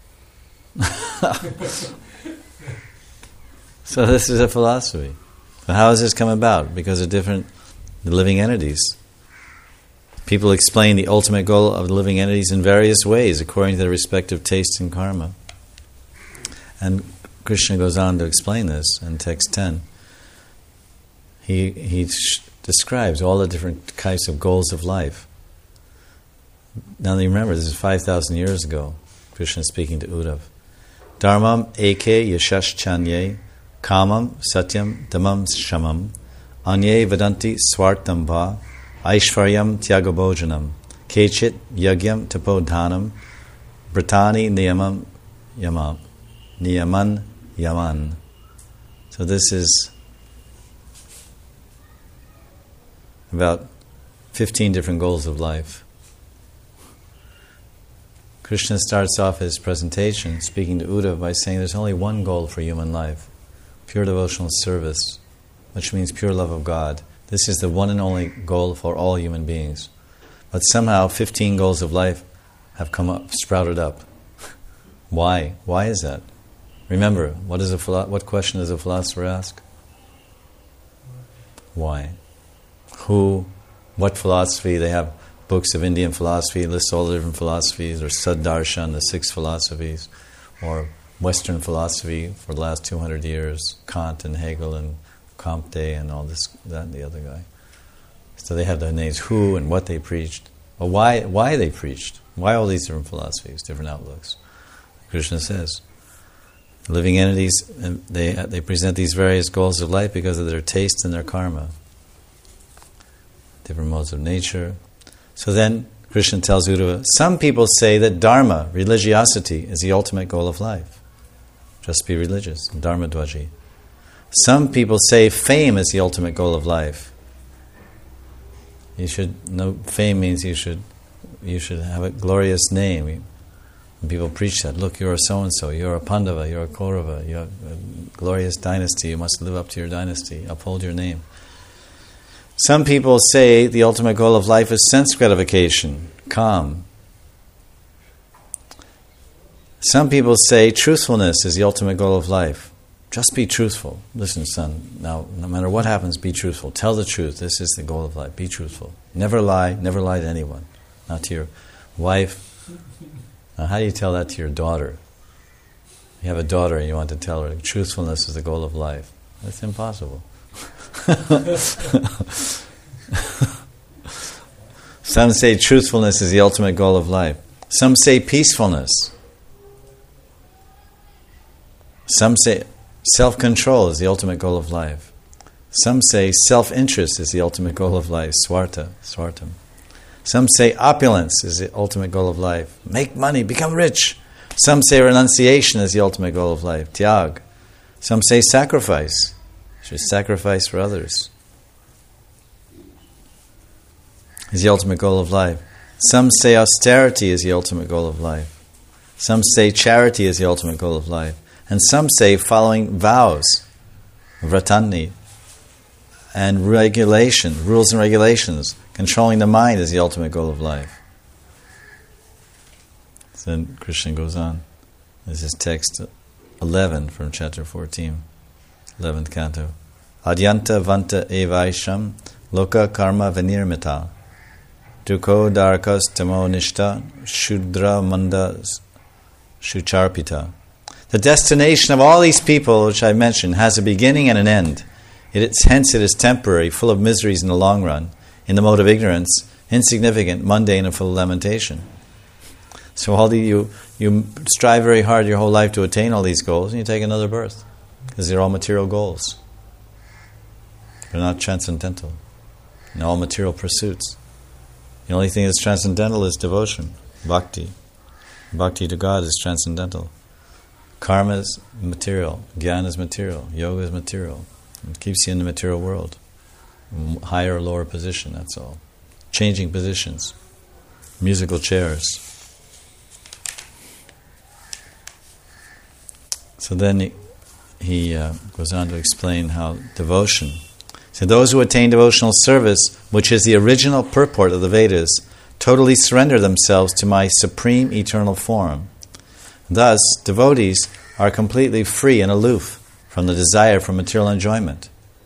So this is a philosophy. So how has this come about? Because of different living entities. People explain the ultimate goal of the living entities in various ways according to their respective tastes and karma. And Krishna goes on to explain this in text ten. He he sh- describes all the different types of goals of life. Now remember, this is five thousand years ago. Krishna is speaking to Uddhava. Dharmam eke yashash chanye kamam satyam dhamam shamam anye vadanti swartam va aishvaryam tyagabhojanam kechit yagyam tapodhanam bratani niyamam yamam niyaman yaman. So this is about fifteen different goals of life. Krishna starts off his presentation speaking to Uddhava by saying there's only one goal for human life, pure devotional service, which means pure love of God. This is the one and only goal for all human beings. But somehow fifteen goals of life have come up, sprouted up. Why? Why is that? Remember, what is a philo- what question does a philosopher ask? Why? Who? What philosophy? They have books of Indian philosophy, lists all the different philosophies, or Saddarshan, the six philosophies, or Western philosophy for the last two hundred years, Kant and Hegel and Comte and all this, that and the other guy. So they have their names, who and what they preached. Well, why why they preached? Why all these different philosophies, different outlooks? Krishna says, living entities, they they present these various goals of life because of their taste and their karma. Different modes of nature. So then Krishna tells Uddhava, some people say that dharma, religiosity, is the ultimate goal of life. Just be religious, dharma dvaji. Some people say fame is the ultimate goal of life. You should know, fame means you should you should have a glorious name. When people preach that, look, you're a so-and-so, you're a Pandava, you're a Kaurava, you have a glorious dynasty, you must live up to your dynasty, uphold your name. Some people say the ultimate goal of life is sense gratification, calm. Some people say truthfulness is the ultimate goal of life. Just be truthful. Listen, son, now, no matter what happens, be truthful. Tell the truth. This is the goal of life. Be truthful. Never lie. Never lie to anyone. Not to your wife. Now, how do you tell that to your daughter? You have a daughter and you want to tell her truthfulness is the goal of life. That's impossible. Some say truthfulness is the ultimate goal of life. Some say peacefulness. Some say self-control is the ultimate goal of life. Some say self-interest is the ultimate goal of life, swarta, swartam. Some say opulence is the ultimate goal of life. Make money, become rich. Some say renunciation is the ultimate goal of life, tyag. Some say sacrifice. You should sacrifice for others. Is the ultimate goal of life. Some say austerity is the ultimate goal of life. Some say charity is the ultimate goal of life. And some say following vows, vratani, and regulation, rules and regulations. Controlling the mind is the ultimate goal of life. Then Krishna goes on. This is text eleven from chapter fourteen, eleventh canto. Adyanta vanta evaisham loka karma vinirmita duko darakas tamo nishta shudra manda shucharpita. The destination of all these people, which I mentioned, has a beginning and an end. It is, hence it is temporary, full of miseries in the long run, in the mode of ignorance, insignificant, mundane, and full of lamentation. So all the, you, you strive very hard your whole life to attain all these goals, and you take another birth, because they're all material goals. They're not transcendental. And all material pursuits. The only thing that's transcendental is devotion, bhakti. Bhakti to God is transcendental. Karma is material, jnana is material, yoga is material. It keeps you in the material world. Higher or lower position, that's all. Changing positions. Musical chairs. So then he, he uh, goes on to explain how devotion. So those who attain devotional service, which is the original purport of the Vedas, totally surrender themselves to my supreme eternal form. Thus, devotees are completely free and aloof from the desire for material enjoyment.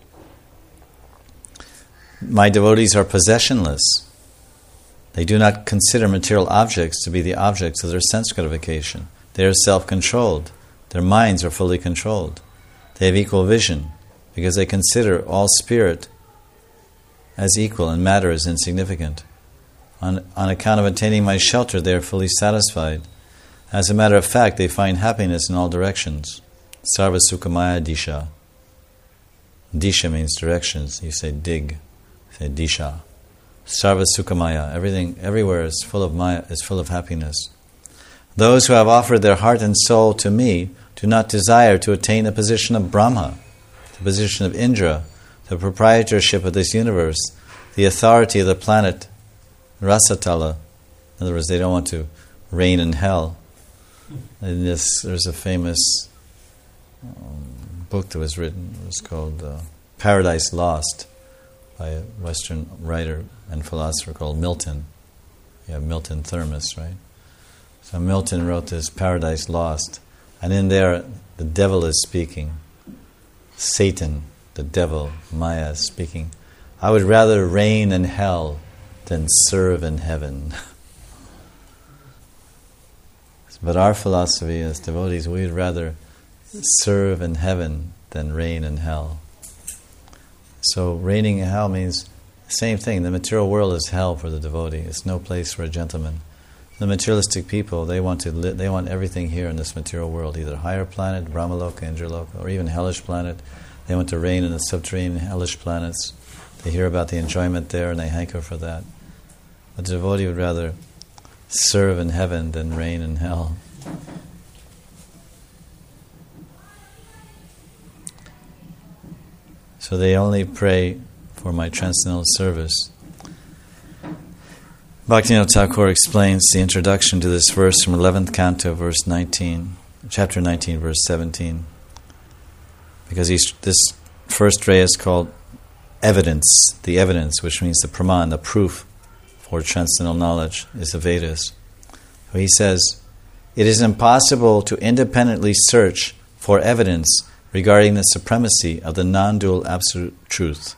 My devotees are possessionless. They do not consider material objects to be the objects of their sense gratification. They are self-controlled. Their minds are fully controlled. They have equal vision because they consider all spirit as equal and matter as insignificant. On, on account of attaining my shelter, they are fully satisfied. As a matter of fact, they find happiness in all directions. Sarva Sukhamaya Disha. Disha means directions. You say dig. You say Disha. Sarva Sukhamaya. Everything, everywhere is full of maya, is full of happiness. Those who have offered their heart and soul to me do not desire to attain the position of Brahma, the position of Indra, the proprietorship of this universe, the authority of the planet Rasatala. In other words, they don't want to reign in hell. In this, there's a famous um, book that was written. It was called uh, Paradise Lost by a Western writer and philosopher called Milton. You have Milton Thermos, right? So Milton wrote this Paradise Lost, and in there the devil is speaking. Satan, the devil, Maya is speaking. I would rather reign in hell than serve in heaven. But our philosophy as devotees, we'd rather serve in heaven than reign in hell. So reigning in hell means the same thing. The material world is hell for the devotee. It's no place for a gentleman. The materialistic people, they want to li- they want everything here in this material world, either higher planet, Brahmaloka, Indraloka, or even hellish planet. They want to reign in the subterranean hellish planets. They hear about the enjoyment there and they hanker for that. But the devotee would rather serve in heaven than reign in hell. So they only pray for my transcendental service. Bhaktivinoda Thakur explains the introduction to this verse from eleventh canto, verse nineteen, chapter nineteen, verse seventeen. Because he's, this first ray is called evidence, the evidence, which means the praman, the proof for transcendental knowledge, is the Vedas. So he says, it is impossible to independently search for evidence regarding the supremacy of the non-dual absolute truth.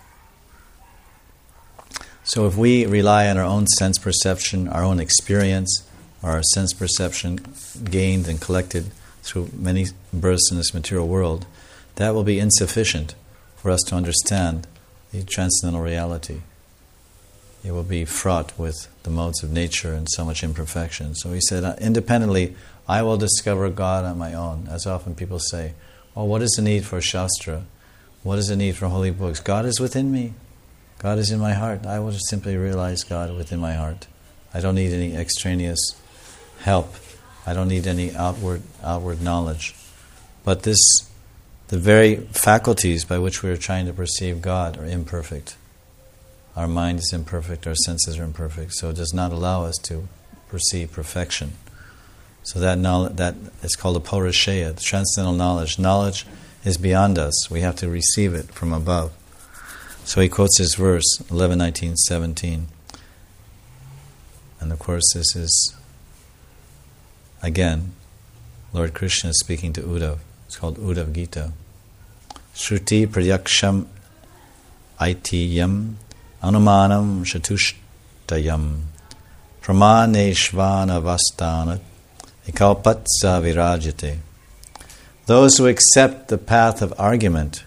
So if we rely on our own sense perception, our own experience, or our sense perception gained and collected through many births in this material world, that will be insufficient for us to understand the transcendental reality. It will be fraught with the modes of nature and so much imperfection. So he said, uh, independently, I will discover God on my own. As often people say, oh, what is the need for Shastra? What is the need for holy books? God is within me. God is in my heart. I will just simply realize God within my heart. I don't need any extraneous help. I don't need any outward outward knowledge. But this, the very faculties by which we are trying to perceive God are imperfect. Our mind is imperfect, our senses are imperfect, so it does not allow us to perceive perfection. So that knowledge, that is called a paurusheya, the transcendental knowledge. Knowledge is beyond us. We have to receive it from above. So he quotes this verse, eleven nineteen seventeen. And of course this is, again, Lord Krishna is speaking to Uddhav. It's called Uddhav Gita. Shruti pradyaksham aitiyam anumanam shatushtayam pramaneshvana vastanat ikalpatsa virajate. Those who accept the path of argument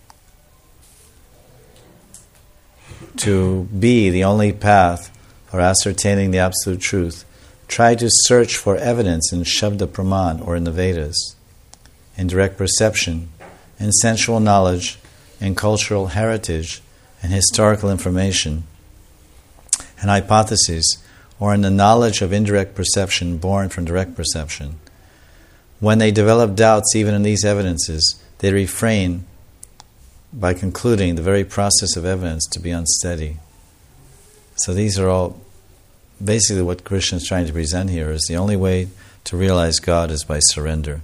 to be the only path for ascertaining the absolute truth try to search for evidence in Shabda Praman or in the Vedas, in direct perception, in sensual knowledge, in cultural heritage, and historical information, and hypotheses, or in the knowledge of indirect perception born from direct perception. When they develop doubts even in these evidences, they refrain by concluding the very process of evidence to be unsteady. So these are all basically what Krishna is trying to present here, is the only way to realize God is by surrender.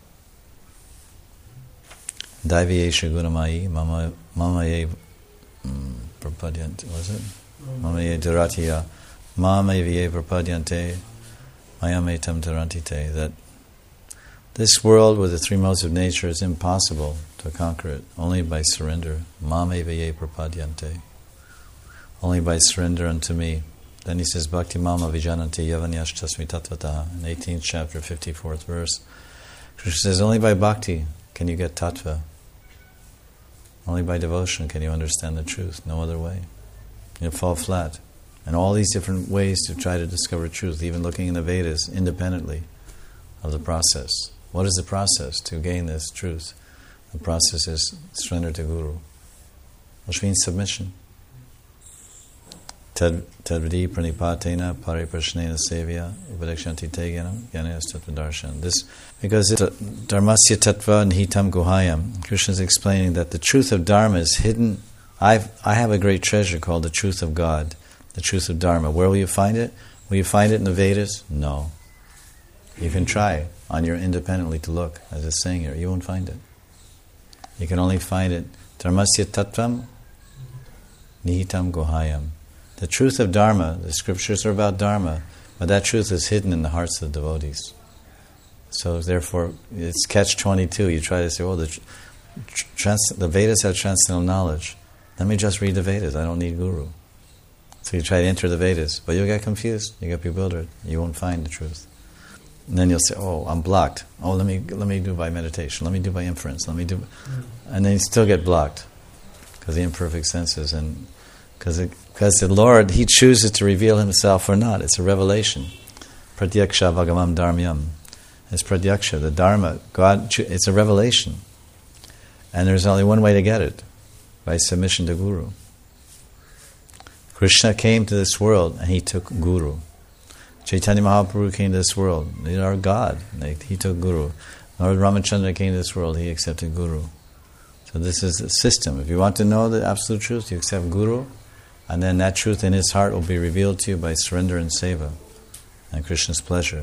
Daiviyesha gunamayi mama mamaye prapadyante, was it? Mamaye duratiya mamaye prapadyante mayametam durantite. That this world with the three modes of nature is impossible to conquer it, only by surrender. Mamaye prapadyante. Only by surrender unto me. Then he says, Bhakti mama vijanante yavanyash tasmi tattvata, in eighteenth chapter, fifty-fourth verse. Krishna says, only by bhakti can you get tattva. Only by devotion can you understand the truth. No other way. You'll fall flat. And all these different ways to try to discover truth, even looking in the Vedas independently of the process. What is the process to gain this truth? The process is surrender to Guru, which means submission. Tadvidi pranipatena pariprashnena sevya upadekshanti te gyanam gyanayas tattva darshan. This, because it's dharmasya tattva nihitam guhayam. Krishna is explaining that the truth of Dharma is hidden. I've, I have a great treasure called the truth of God, the truth of Dharma. Where will you find it? Will you find it in the Vedas? No. You can try on your independently to look, as it's saying here. You won't find it. You can only find it. Dharmasya tattvam nihitam guhayam. The truth of Dharma, the scriptures are about Dharma, but that truth is hidden in the hearts of the devotees. So therefore, it's catch twenty-two. You try to say, oh, the, tr- trans- the Vedas have transcendental knowledge. Let me just read the Vedas. I don't need Guru. So you try to enter the Vedas, but you'll get confused. You get bewildered. You won't find the truth. And then you'll say, oh, I'm blocked. Oh, let me let me do by meditation. Let me do by inference. Let me do... And then you still get blocked because the imperfect senses. And because because the Lord, He chooses to reveal Himself or not. It's a revelation. Pratyaksha Bhagavam Dharmyam. It's Pratyaksha, the Dharma. God, it's a revelation. And there's only one way to get it, by submission to Guru. Krishna came to this world and He took Guru. Chaitanya Mahaprabhu came to this world. They are God. He took Guru. Lord Ramachandra came to this world. He accepted Guru. So this is the system. If you want to know the absolute truth, you accept Guru, and then that truth in his heart will be revealed to you by surrender and seva and Krishna's pleasure.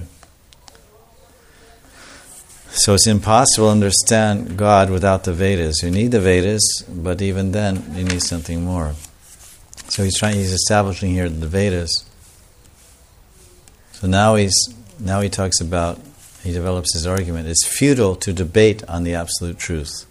So it's impossible to understand God without the Vedas. You need the Vedas, but even then you need something more. So he's trying. He's establishing here the Vedas. So now he's now he talks about. He develops his argument. It's futile to debate on the absolute truth.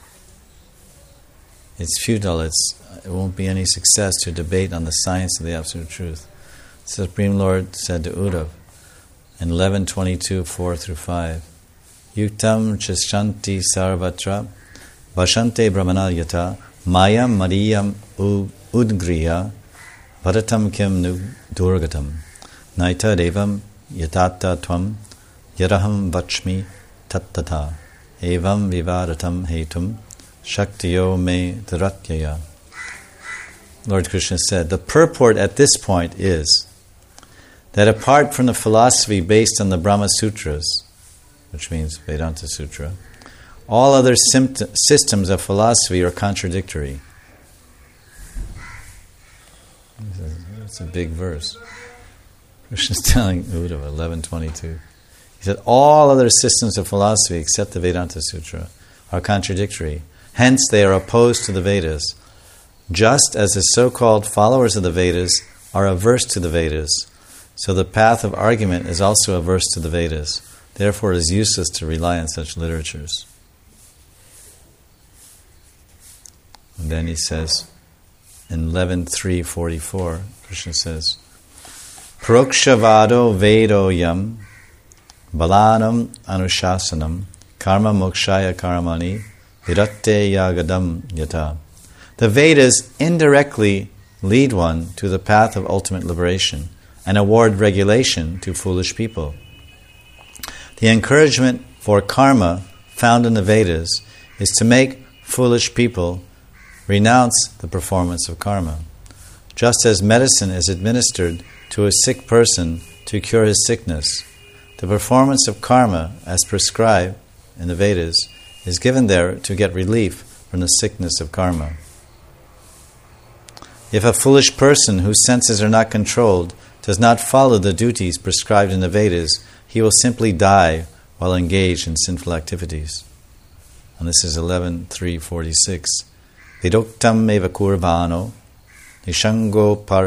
It's futile. It's it won't be any success to debate on the science of the absolute truth. The Supreme Lord said to Uddhava in eleven twenty-two four through five. Yuktam chashanti sarvatra vashante brahmana yata mayam mariyam udgriya bharatam kim nu durgatam naita devam yatata tvam yaraham vachmi tattata evam vivaratam hetum shaktiyo me dharatyaya. Lord Krishna said, the purport at this point is that apart from the philosophy based on the Brahma Sutras, which means Vedanta Sutra, all other symptom, systems of philosophy are contradictory. That's a big verse. Krishna's telling Uddhava, eleven twenty-two. He said, all other systems of philosophy except the Vedanta Sutra are contradictory. Hence, they are opposed to the Vedas, just as the so-called followers of the Vedas are averse to the Vedas. So the path of argument is also averse to the Vedas. Therefore, it is useless to rely on such literatures. And then he says, in eleven three forty-four, Krishna says, Parokshavado Vedo Yam Balanam Anushasanam Karma Mokshaya Karamani Viratte Yagadam Yata. The Vedas indirectly lead one to the path of ultimate liberation and award regulation to foolish people. The encouragement for karma found in the Vedas is to make foolish people renounce the performance of karma. Just as medicine is administered to a sick person to cure his sickness, the performance of karma, as prescribed in the Vedas, is given there to get relief from the sickness of karma. If a foolish person whose senses are not controlled does not follow the duties prescribed in the Vedas, he will simply die while engaged in sinful activities. And this is eleven three forty-six. Vidoktam eva kurvano nishango par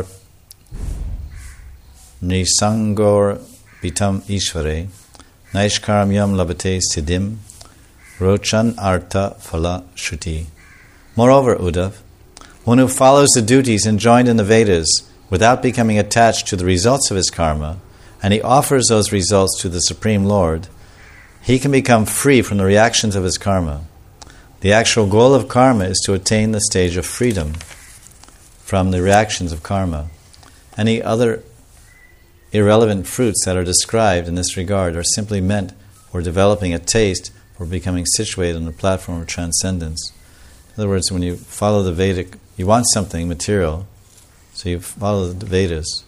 nisangor bitam ishvare naishkaramyam labate siddhim rochan artha phala shruti. Moreover, Uddhava, one who follows the duties enjoined in the Vedas without becoming attached to the results of his karma, and he offers those results to the Supreme Lord, he can become free from the reactions of his karma. The actual goal of karma is to attain the stage of freedom from the reactions of karma. Any other irrelevant fruits that are described in this regard are simply meant for developing a taste for becoming situated on the platform of transcendence. In other words, when you follow the Vedic, you want something material, so you follow the Vedas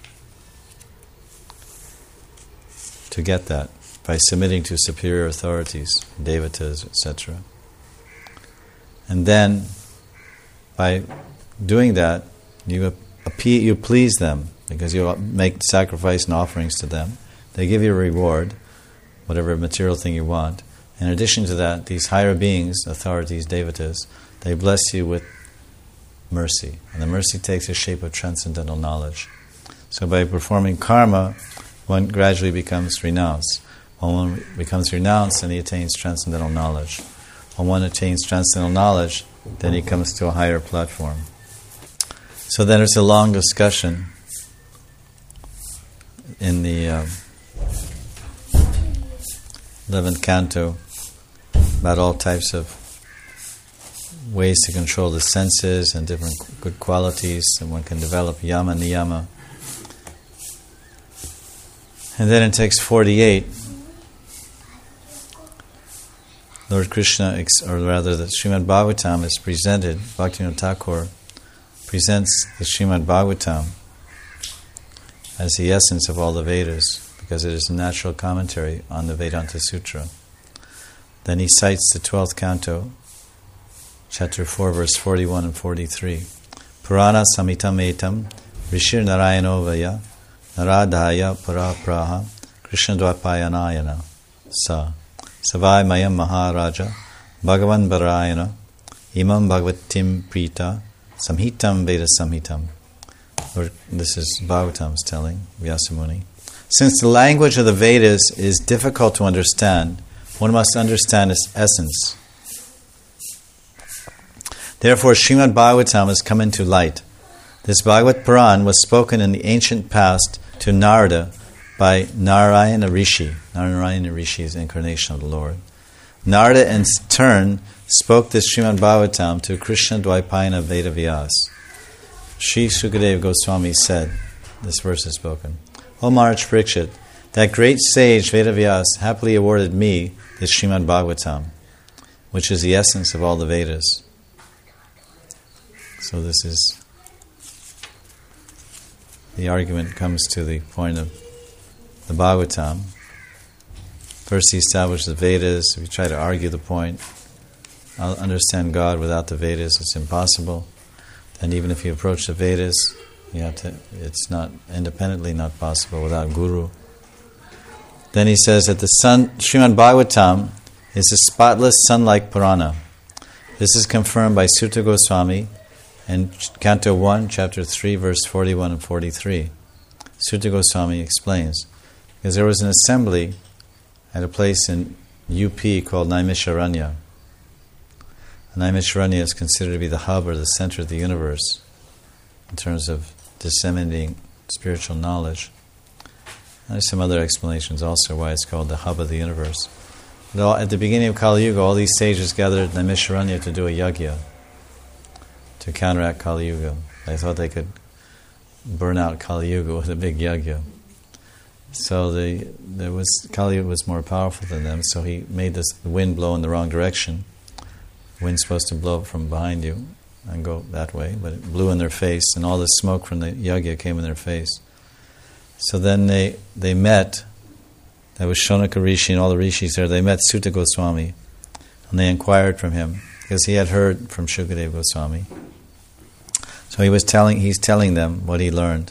to get that by submitting to superior authorities, devatas, et cetera. And then, by doing that, you appeal, you please them because you make sacrifice and offerings to them. They give you a reward, whatever material thing you want. In addition to that, these higher beings, authorities, devatas, they bless you with mercy. And the mercy takes the shape of transcendental knowledge. So by performing karma, one gradually becomes renounced. When one becomes renounced, then he attains transcendental knowledge. When one attains transcendental knowledge, then he comes to a higher platform. So then there's a long discussion in the uh, eleventh canto about all types of ways to control the senses and different good qualities, and one can develop yama niyama. And then in text forty-eight, Lord Krishna, or rather the Srimad Bhagavatam is presented, Bhaktivinoda Thakur presents the Srimad Bhagavatam as the essence of all the Vedas, because it is a natural commentary on the Vedanta Sutra. Then he cites the twelfth canto, chapter four, verse forty-one and forty-three. Purana samitam etam rishir narayano vaya naradhaya parapraha Krishna dvapayanayana sa Savai Mayam Maharaja Bhagavan Barayana Imam Bhagavatim Prita Samhitam Veda Samhitam. Or this is Bhagavatam's telling, Vyasamuni. Since the language of the Vedas is difficult to understand, one must understand its essence. Therefore, Srimad Bhagavatam has come into light. This Bhagavat Puran was spoken in the ancient past to Narada by Narayana Rishi. Narayana Rishi is the incarnation of the Lord. Narada in turn spoke this Srimad Bhagavatam to Krishna Dvaipayana Vedavyas. Sri Sukadeva Goswami said, this verse is spoken, O Maharaj Parikshit, that great sage Vedavyas happily awarded me this Srimad Bhagavatam, which is the essence of all the Vedas. So this is, the argument comes to the point of the Bhagavatam. First he established the Vedas. If you try to argue the point, I'll understand God without the Vedas, it's impossible. And even if you approach the Vedas, you have to, it's not independently not possible without Guru. Then he says that the sun, Srimad Bhagavatam is a spotless sun-like Purana. This is confirmed by Sutta Goswami in Canto one, Chapter three, verse forty-one and forty-three. Sutta Goswami explains, because there was an assembly at a place in U P called Naimisharanya. Naimisharanya is considered to be the hub or the center of the universe in terms of disseminating spiritual knowledge. And there's some other explanations also why it's called the hub of the universe. But at the beginning of Kali Yuga, all these sages gathered at Naimisharanya to do a yajna, to counteract Kali Yuga. They thought they could burn out Kali Yuga with a big yajna. So the there was Kali Yuga was more powerful than them, so he made this the wind blow in the wrong direction. The wind's supposed to blow from behind you and go that way, but it blew in their face, and all the smoke from the yajna came in their face. So then they they met, that was Shonaka Rishi and all the rishis there, they met Sutta Goswami, and they inquired from him, because he had heard from Shukadeva Goswami. So he was telling he's telling them what he learned.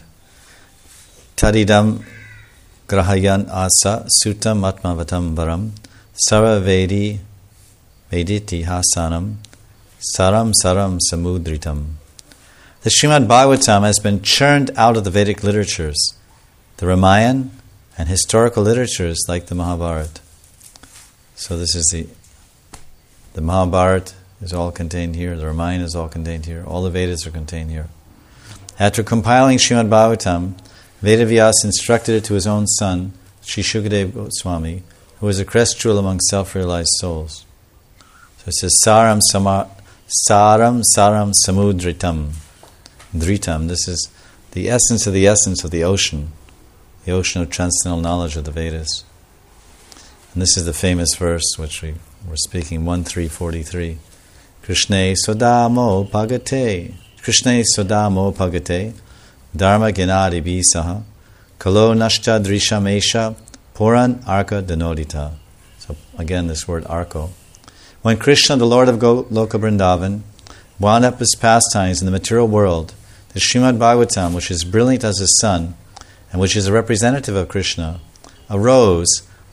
Tadidam grahayan asa sutam atmavatam varam sara vedi vediti hasanam saram saram samudritam. The Srimad Bhagavatam has been churned out of the Vedic literatures, the Ramayana, and historical literatures like the Mahabharata. So this is the the Mahabharata is all contained here, the Ramayana is all contained here, all the Vedas are contained here. After compiling Srimad Bhagavatam, Vedavyas instructed it to his own son, Sri Shukadeva Goswami, who was a crest jewel among self-realized souls. So it says, Saram sama, Saram Saram Samudritam. Dritam, this is the essence of the essence of the ocean, the ocean of transcendental knowledge of the Vedas. And this is the famous verse which we were speaking, one three forty-three. Krishne Sodamo Pagate, Krishne Sodamo Pagate, Dharma Ginadi Bisaha, Kalo Nashta Drishamesha, Puran Arka Danodita. So again, this word arko. When Krishna, the Lord of Loka Vrindavan, wound up his pastimes in the material world, the Srimad Bhagavatam, which is brilliant as the sun, and which is a representative of Krishna, arose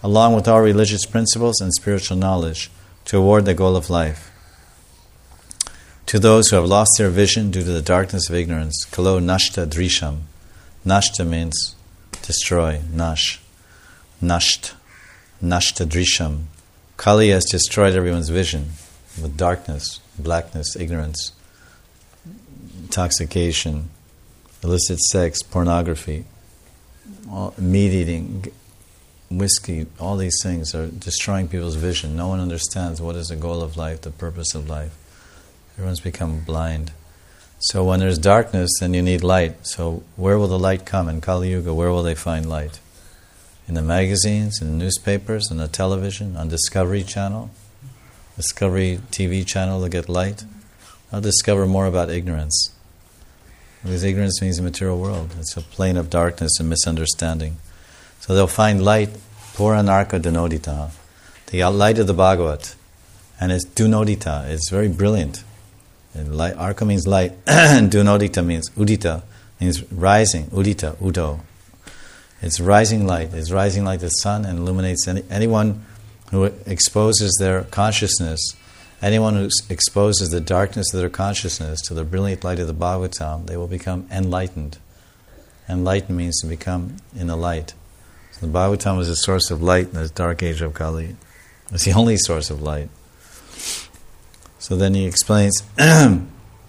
along with all religious principles and spiritual knowledge, toward the goal of life. To those who have lost their vision due to the darkness of ignorance, kalo nashta drisham. Nashta means destroy, nash. Nasht, nashta drisham. Kali has destroyed everyone's vision with darkness, blackness, ignorance, intoxication, illicit sex, pornography, all, meat eating, whiskey, all these things are destroying people's vision. No one understands what is the goal of life, the purpose of life. Everyone's become blind. So when there's darkness, then you need light. So where will the light come in Kali Yuga? Where will they find light? In the magazines, in the newspapers, in the television, on Discovery Channel? Discovery T V channel to get light? I'll discover more about ignorance. Because ignorance means the material world. It's a plane of darkness and misunderstanding. So they'll find light, Puranarka Dunodita, the light of the Bhagavat. And it's Dunodita, it's very brilliant. And light, Arka means light, and Dunodita means Udita, means rising, Udita, Udo. It's rising light, it's rising like the sun and illuminates any, anyone who exposes their consciousness, anyone who exposes the darkness of their consciousness to the brilliant light of the Bhagavatam, they will become enlightened. Enlightened means to become in the light. So the Bhagavatam is a source of light in the dark age of Kali. It's the only source of light. So then he explains, Shukadeva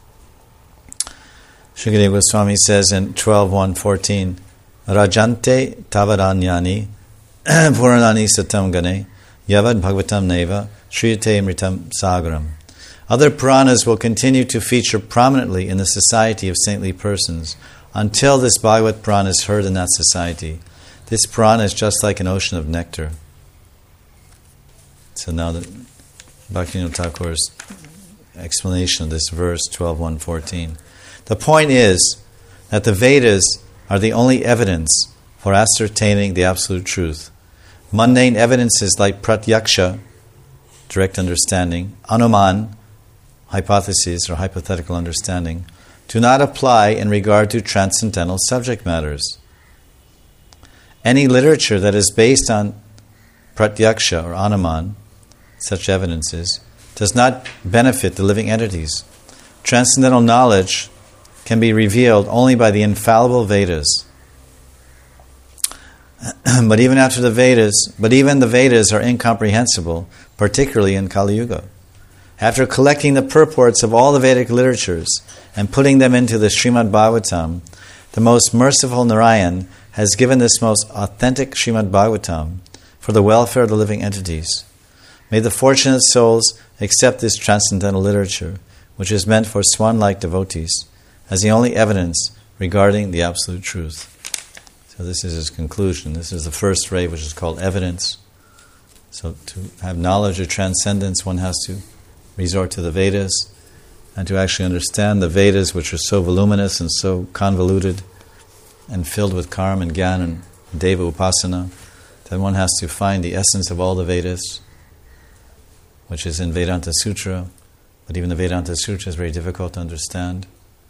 Goswami says in twelve one fourteen, Rajante tavaranyani puranani satam gane yavad bhagavatam neva shriyate mritam sagaram. Other Puranas will continue to feature prominently in the society of saintly persons until this Bhagavat Purana is heard in that society. This Purana is just like an ocean of nectar. So now that Bhaktivinoda Thakur's explanation of this verse, twelve one fourteen. The point is that the Vedas are the only evidence for ascertaining the absolute truth. Mundane evidences like pratyaksha, direct understanding, anuman, hypotheses or hypothetical understanding, do not apply in regard to transcendental subject matters. Any literature that is based on pratyaksha or anuman, such evidences, does not benefit the living entities. Transcendental knowledge can be revealed only by the infallible Vedas. But even after the Vedas, but even the Vedas are incomprehensible, particularly in Kali Yuga. After collecting the purports of all the Vedic literatures and putting them into the Srimad Bhagavatam, the most merciful Narayan has given this most authentic Srimad Bhagavatam for the welfare of the living entities. May the fortunate souls accept this transcendental literature, which is meant for swan-like devotees, as the only evidence regarding the absolute truth. So this is his conclusion. This is the first ray, which is called evidence. So to have knowledge of transcendence, one has to resort to the Vedas, and to actually understand the Vedas, which are so voluminous and so convoluted and filled with karma and gyan and deva upasana, then one has to find the essence of all the Vedas, which is in Vedanta Sutra, but even the Vedanta Sutra is very difficult to understand.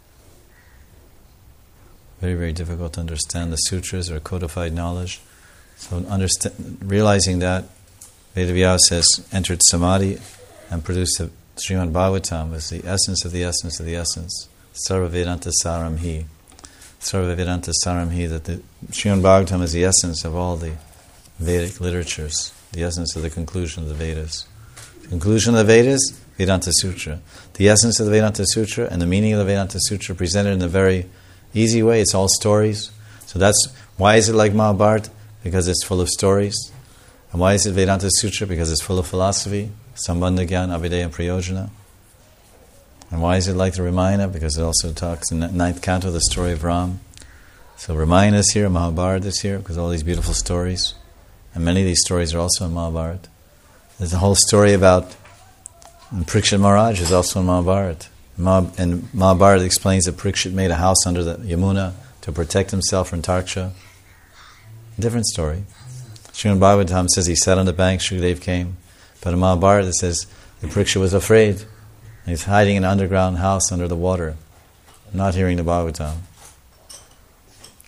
Very, very difficult to understand. The sutras are codified knowledge. So understand, realizing that, Vedavyasa has entered Samadhi and produced the Srimad Bhagavatam as the essence of the essence of the essence. Sarva Vedanta Saram Hi. Sarva Vedanta Saram Hi, that the Srimad Bhagavatam is the essence of all the Vedic literatures, the essence of the conclusion of the Vedas. The conclusion of the Vedas, Vedanta Sutra. The essence of the Vedanta Sutra and the meaning of the Vedanta Sutra presented in a very easy way. It's all stories. So that's, why is it like Mahabharata? Because it's full of stories. And why is it Vedanta Sutra? Because it's full of philosophy, Sambandha Gyan, Avideya, and Prayojana. And why is it like the Ramayana? Because it also talks in the ninth canto, the story of Ram. So Ramayana is here, Mahabharata is here, because all these beautiful stories. And many of these stories are also in Mahabharata. There's a whole story about Parikshit Maharaj is also in Mahabharata. And Mahabharata explains that Parikshit made a house under the Yamuna to protect himself from Tarksha. Different story. Srimad Bhagavatam says he sat on the bank, Shukadeva came. But in Mahabharata it says that Parikshit was afraid. And he's hiding in an underground house under the water, not hearing the Bhagavatam.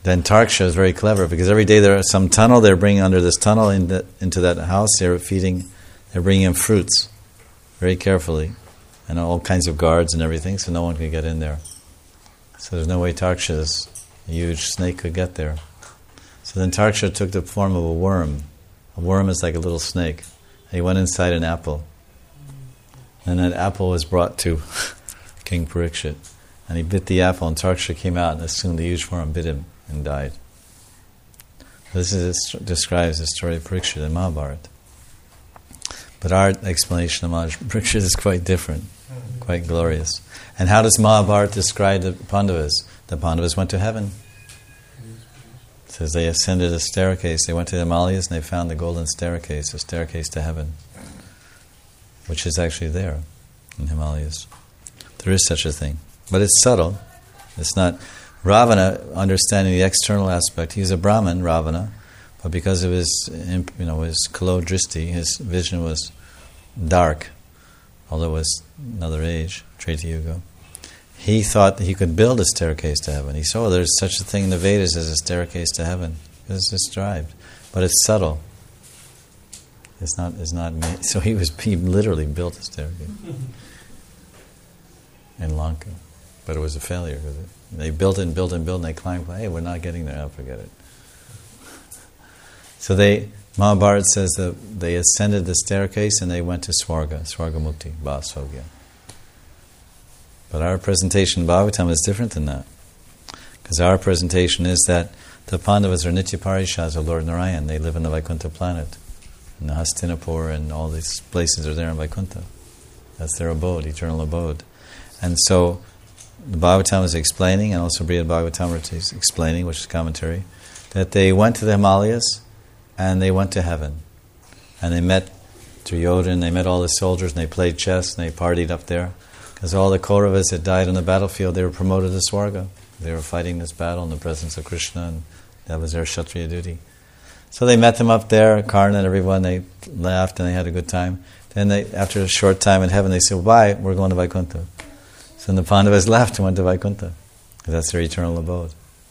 Then Tarksha is very clever because every day there is some tunnel they're bringing under this tunnel in the, into that house. They're feeding, they're bringing in fruits very carefully, and all kinds of guards and everything, so no one can get in there. So there's no way Tarksha's huge snake could get there. So then Tarksha took the form of a worm. A worm is like a little snake. He went inside an apple, and that apple was brought to King Parikshit, and he bit the apple, and Tarksha came out, and soon the huge worm bit him and died. This is describes the story of Parikshit in Mahabharata. But our explanation of Parikshit is quite different, quite glorious. And how does Mahabharata describe the Pandavas? The Pandavas went to heaven. It says they ascended a staircase. They went to the Himalayas and they found the golden staircase, a staircase to heaven, which is actually there in Himalayas. There is such a thing. But it's subtle. It's not... Ravana, understanding the external aspect, he's a Brahmin, Ravana, but because of his, you know, his kalo dristi, his vision was dark, although it was another age, Treta Yuga. He thought that he could build a staircase to heaven. He saw there's such a thing in the Vedas as a staircase to heaven. It's described, but it's subtle. It's not. It's not. Made. So he was. He literally built a staircase in Lanka, but it was a failure because it. They built it and built it and built it and they climbed. Hey, we're not getting there. I'll forget it. So they, Mahabharata says that they ascended the staircase and they went to Swarga, Swarga Mukti, Vasogya. But our presentation in Bhagavatam is different than that. Because our presentation is that the Pandavas are Nitya Parishas of Lord Narayan. They live in the Vaikuntha planet. And the Hastinapur and all these places are there in Vaikuntha. That's their abode, eternal abode. And so the Bhagavatam is explaining, and also Brihad Bhagavatamrita is explaining, which is commentary, that they went to the Himalayas and they went to heaven. And they met Duryodhana, they met all the soldiers, and they played chess, and they partied up there. Because all the Kauravas that died on the battlefield, they were promoted to Swarga. They were fighting this battle in the presence of Krishna, and that was their Kshatriya duty. So they met them up there, Karna and everyone, they laughed and they had a good time. Then they, after a short time in heaven, they said, bye, we're going to Vaikuntha. So the Pandavas left and went to Vaikuntha, because that's their eternal abode.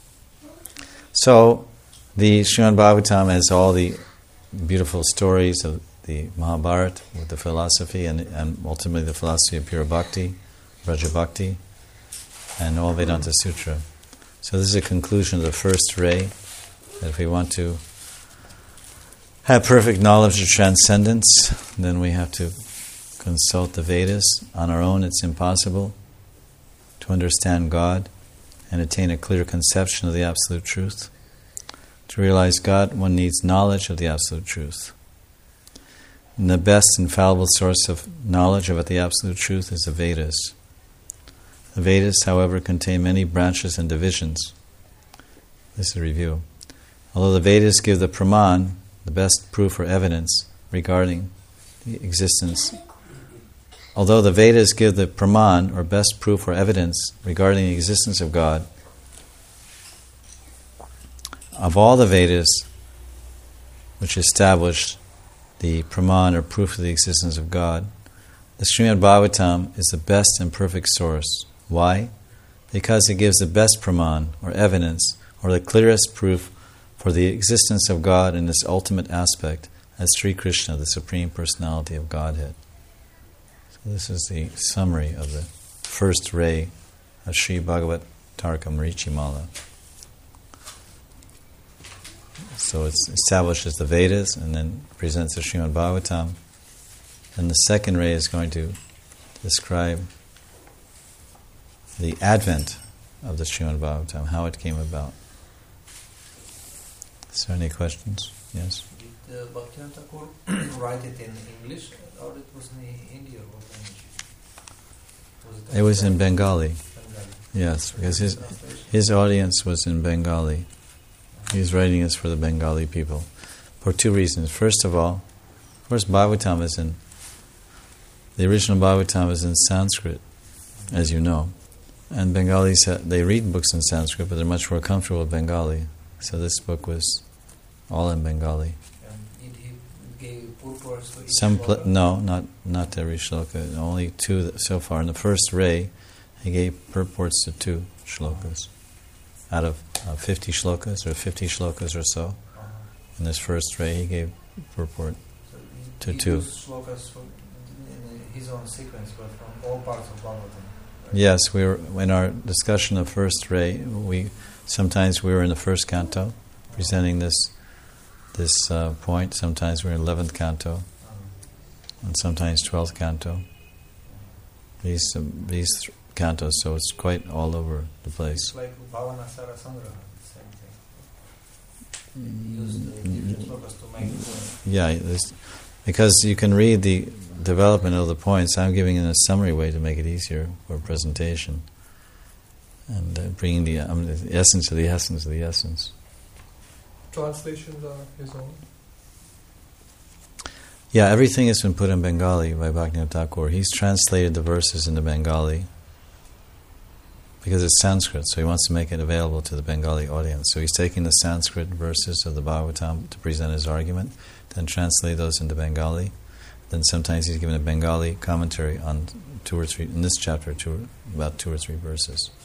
So the Srimad Bhagavatam has all the beautiful stories of the Mahabharata with the philosophy and, and ultimately the philosophy of pure bhakti, Vraja Bhakti, and all Vedanta Sutra. So this is a conclusion of the first ray, that if we want to have perfect knowledge of transcendence, then we have to consult the Vedas. On our own it's impossible to understand God and attain a clear conception of the Absolute Truth. To realize God, one needs knowledge of the Absolute Truth. And the best infallible source of knowledge about the Absolute Truth is the Vedas. The Vedas, however, contain many branches and divisions. This is a review. Although the Vedas give the Praman, the best proof or evidence regarding the existence Although the Vedas give the Praman, or best proof or evidence, regarding the existence of God, of all the Vedas which establish the Praman, or proof of the existence of God, the Srimad Bhagavatam is the best and perfect source. Why? Because it gives the best Praman, or evidence, or the clearest proof for the existence of God in this ultimate aspect as Sri Krishna, the Supreme Personality of Godhead. This is the summary of the first ray of Sri Bhagavat Tarka Marichimala. So it establishes the Vedas and then presents the Srimad Bhagavatam. And the second ray is going to describe the advent of the Srimad Bhagavatam, how it came about. Is there any questions? Yes? Did uh, Bhaktivinoda Thakur write it in English, or it was in India? Or was it, it was in Bengali. Bengali. Yes, because his his audience was in Bengali. He's writing this for the Bengali people for two reasons. First of all, of course, Bhagavatam is in the original Bhagavatam is in Sanskrit, as you know, and Bengalis they read books in Sanskrit, but they're much more comfortable with Bengali. So this book was all in Bengali. And he gave purports to each Some pl- shloka? no, not not every shloka. Only two that, so far. In the first ray, he gave purports to two shlokas out of uh, fifty shlokas, or fifty shlokas or so. Uh-huh. In this first ray, he gave purport So he, to he two. used shlokas from, in his own sequence, but from all parts of Bhagavatam. Right? Yes, we were in our discussion of first ray. We sometimes we were in the first canto, presenting this this uh, point. Sometimes we were in eleventh canto, Uh-huh. and sometimes twelfth canto. These um, these th- cantos, so it's quite all over the place. It's like Bhavana Sara Sangraha, same thing. He used the different shlokas to make it. Yeah, this, because you can read the development of the points. I'm giving it a summary way to make it easier for presentation, and uh, bringing the, um, the essence of the essence of the essence. Translations are his own. Yeah, everything has been put in Bengali by Bhaktivinoda Thakur. He's translated the verses into Bengali because it's Sanskrit, so he wants to make it available to the Bengali audience. So he's taking the Sanskrit verses of the Bhagavatam to present his argument, then translate those into Bengali. Then sometimes he's given a Bengali commentary on two or three, in this chapter, two, about two or three verses.